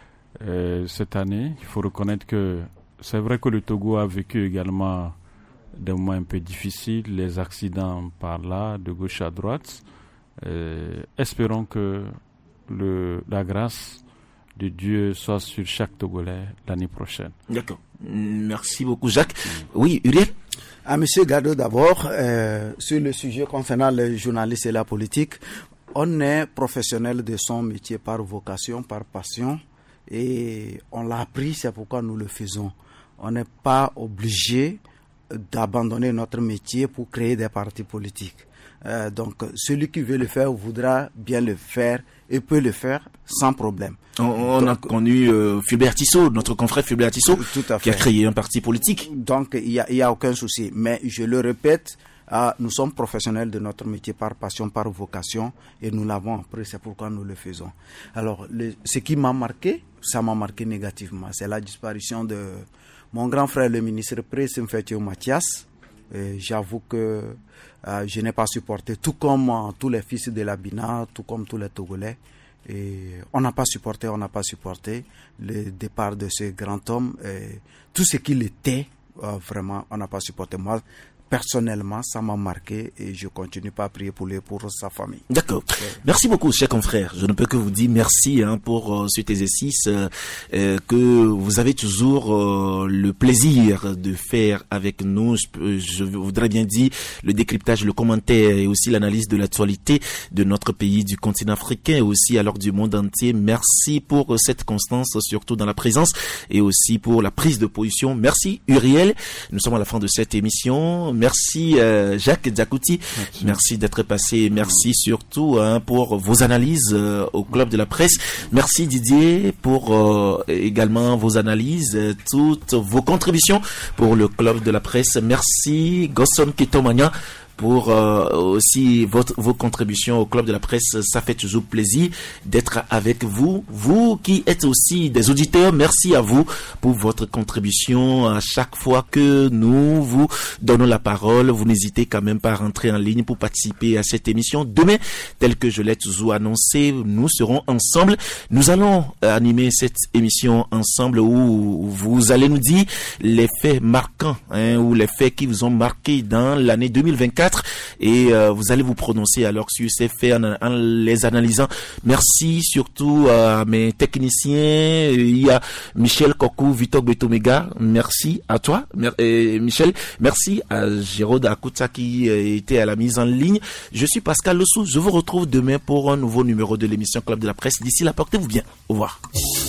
euh, cette année. Il faut reconnaître que c'est vrai que le Togo a vécu également des moments un peu difficiles, les accidents par là, de gauche à droite. Euh, espérons que le, la grâce de Dieu soit sur chaque Togolais l'année prochaine.
D'accord. Merci beaucoup, Jacques. Oui, Uriel?
À Monsieur Gado d'abord, euh, sur le sujet concernant les journalistes et la politique, on est professionnel de son métier par vocation, par passion, et on l'a appris, c'est pourquoi nous le faisons. On n'est pas obligé d'abandonner notre métier pour créer des partis politiques. Euh, donc, celui qui veut le faire voudra bien le faire et peut le faire sans problème.
On, on donc, a connu euh, Fulbert Tissot, notre confrère Fulbert Tissot,
tout à fait.
Qui a créé un parti politique.
Donc, il y a, il y a aucun souci. Mais je le répète, Ah, nous sommes professionnels de notre métier par passion, par vocation, et nous l'avons appris, c'est pourquoi nous le faisons. Alors, le, ce qui m'a marqué, ça m'a marqué négativement, c'est la disparition de mon grand frère, le ministre Presse Mfetio Mathias. Et j'avoue que euh, je n'ai pas supporté, tout comme euh, tous les fils de la Bina, tout comme tous les Togolais. Et on n'a pas supporté, on n'a pas supporté le départ de ce grand homme. Et tout ce qu'il était, euh, vraiment, on n'a pas supporté. Moi, personnellement, ça m'a marqué et je continue pas à prier pour lui, pour sa famille.
D'accord. Ouais. Merci beaucoup, cher confrère. Je ne peux que vous dire merci hein, pour euh, cet exercice euh, euh, que vous avez toujours euh, le plaisir de faire avec nous. Je, je voudrais bien dire le décryptage, le commentaire et aussi l'analyse de l'actualité de notre pays, du continent africain et aussi alors du monde entier. Merci pour cette constance, surtout dans la présence et aussi pour la prise de position. Merci, Uriel. Nous sommes à la fin de cette émission. Merci euh, Jacques Diakouti, merci, merci d'être passé, merci surtout hein, pour vos analyses euh, au Club de la Presse. Merci Didier pour euh, également vos analyses, euh, toutes vos contributions pour le Club de la Presse. Merci Gosson Kitomania pour euh, aussi votre, vos contributions au Club de la Presse. Ça fait toujours plaisir d'être avec vous. Vous qui êtes aussi des auditeurs, merci à vous pour votre contribution. À chaque fois que nous vous donnons la parole, vous n'hésitez quand même pas à rentrer en ligne pour participer à cette émission. Demain, tel que je l'ai toujours annoncé, nous serons ensemble. Nous allons animer cette émission ensemble où vous allez nous dire les faits marquants hein, ou les faits qui vous ont marqué dans l'année deux mille vingt-quatre. Et euh, vous allez vous prononcer alors sur ces faits en, en les analysant. Merci surtout à mes techniciens. Il y a Michel Kokou, Victor Betomega. Merci à toi, euh, Michel. Merci à Jérôme Akouta qui euh, était à la mise en ligne. Je suis Pascal Lossou. Je vous retrouve demain pour un nouveau numéro de l'émission Club de la Presse. D'ici là, portez-vous bien. Au revoir.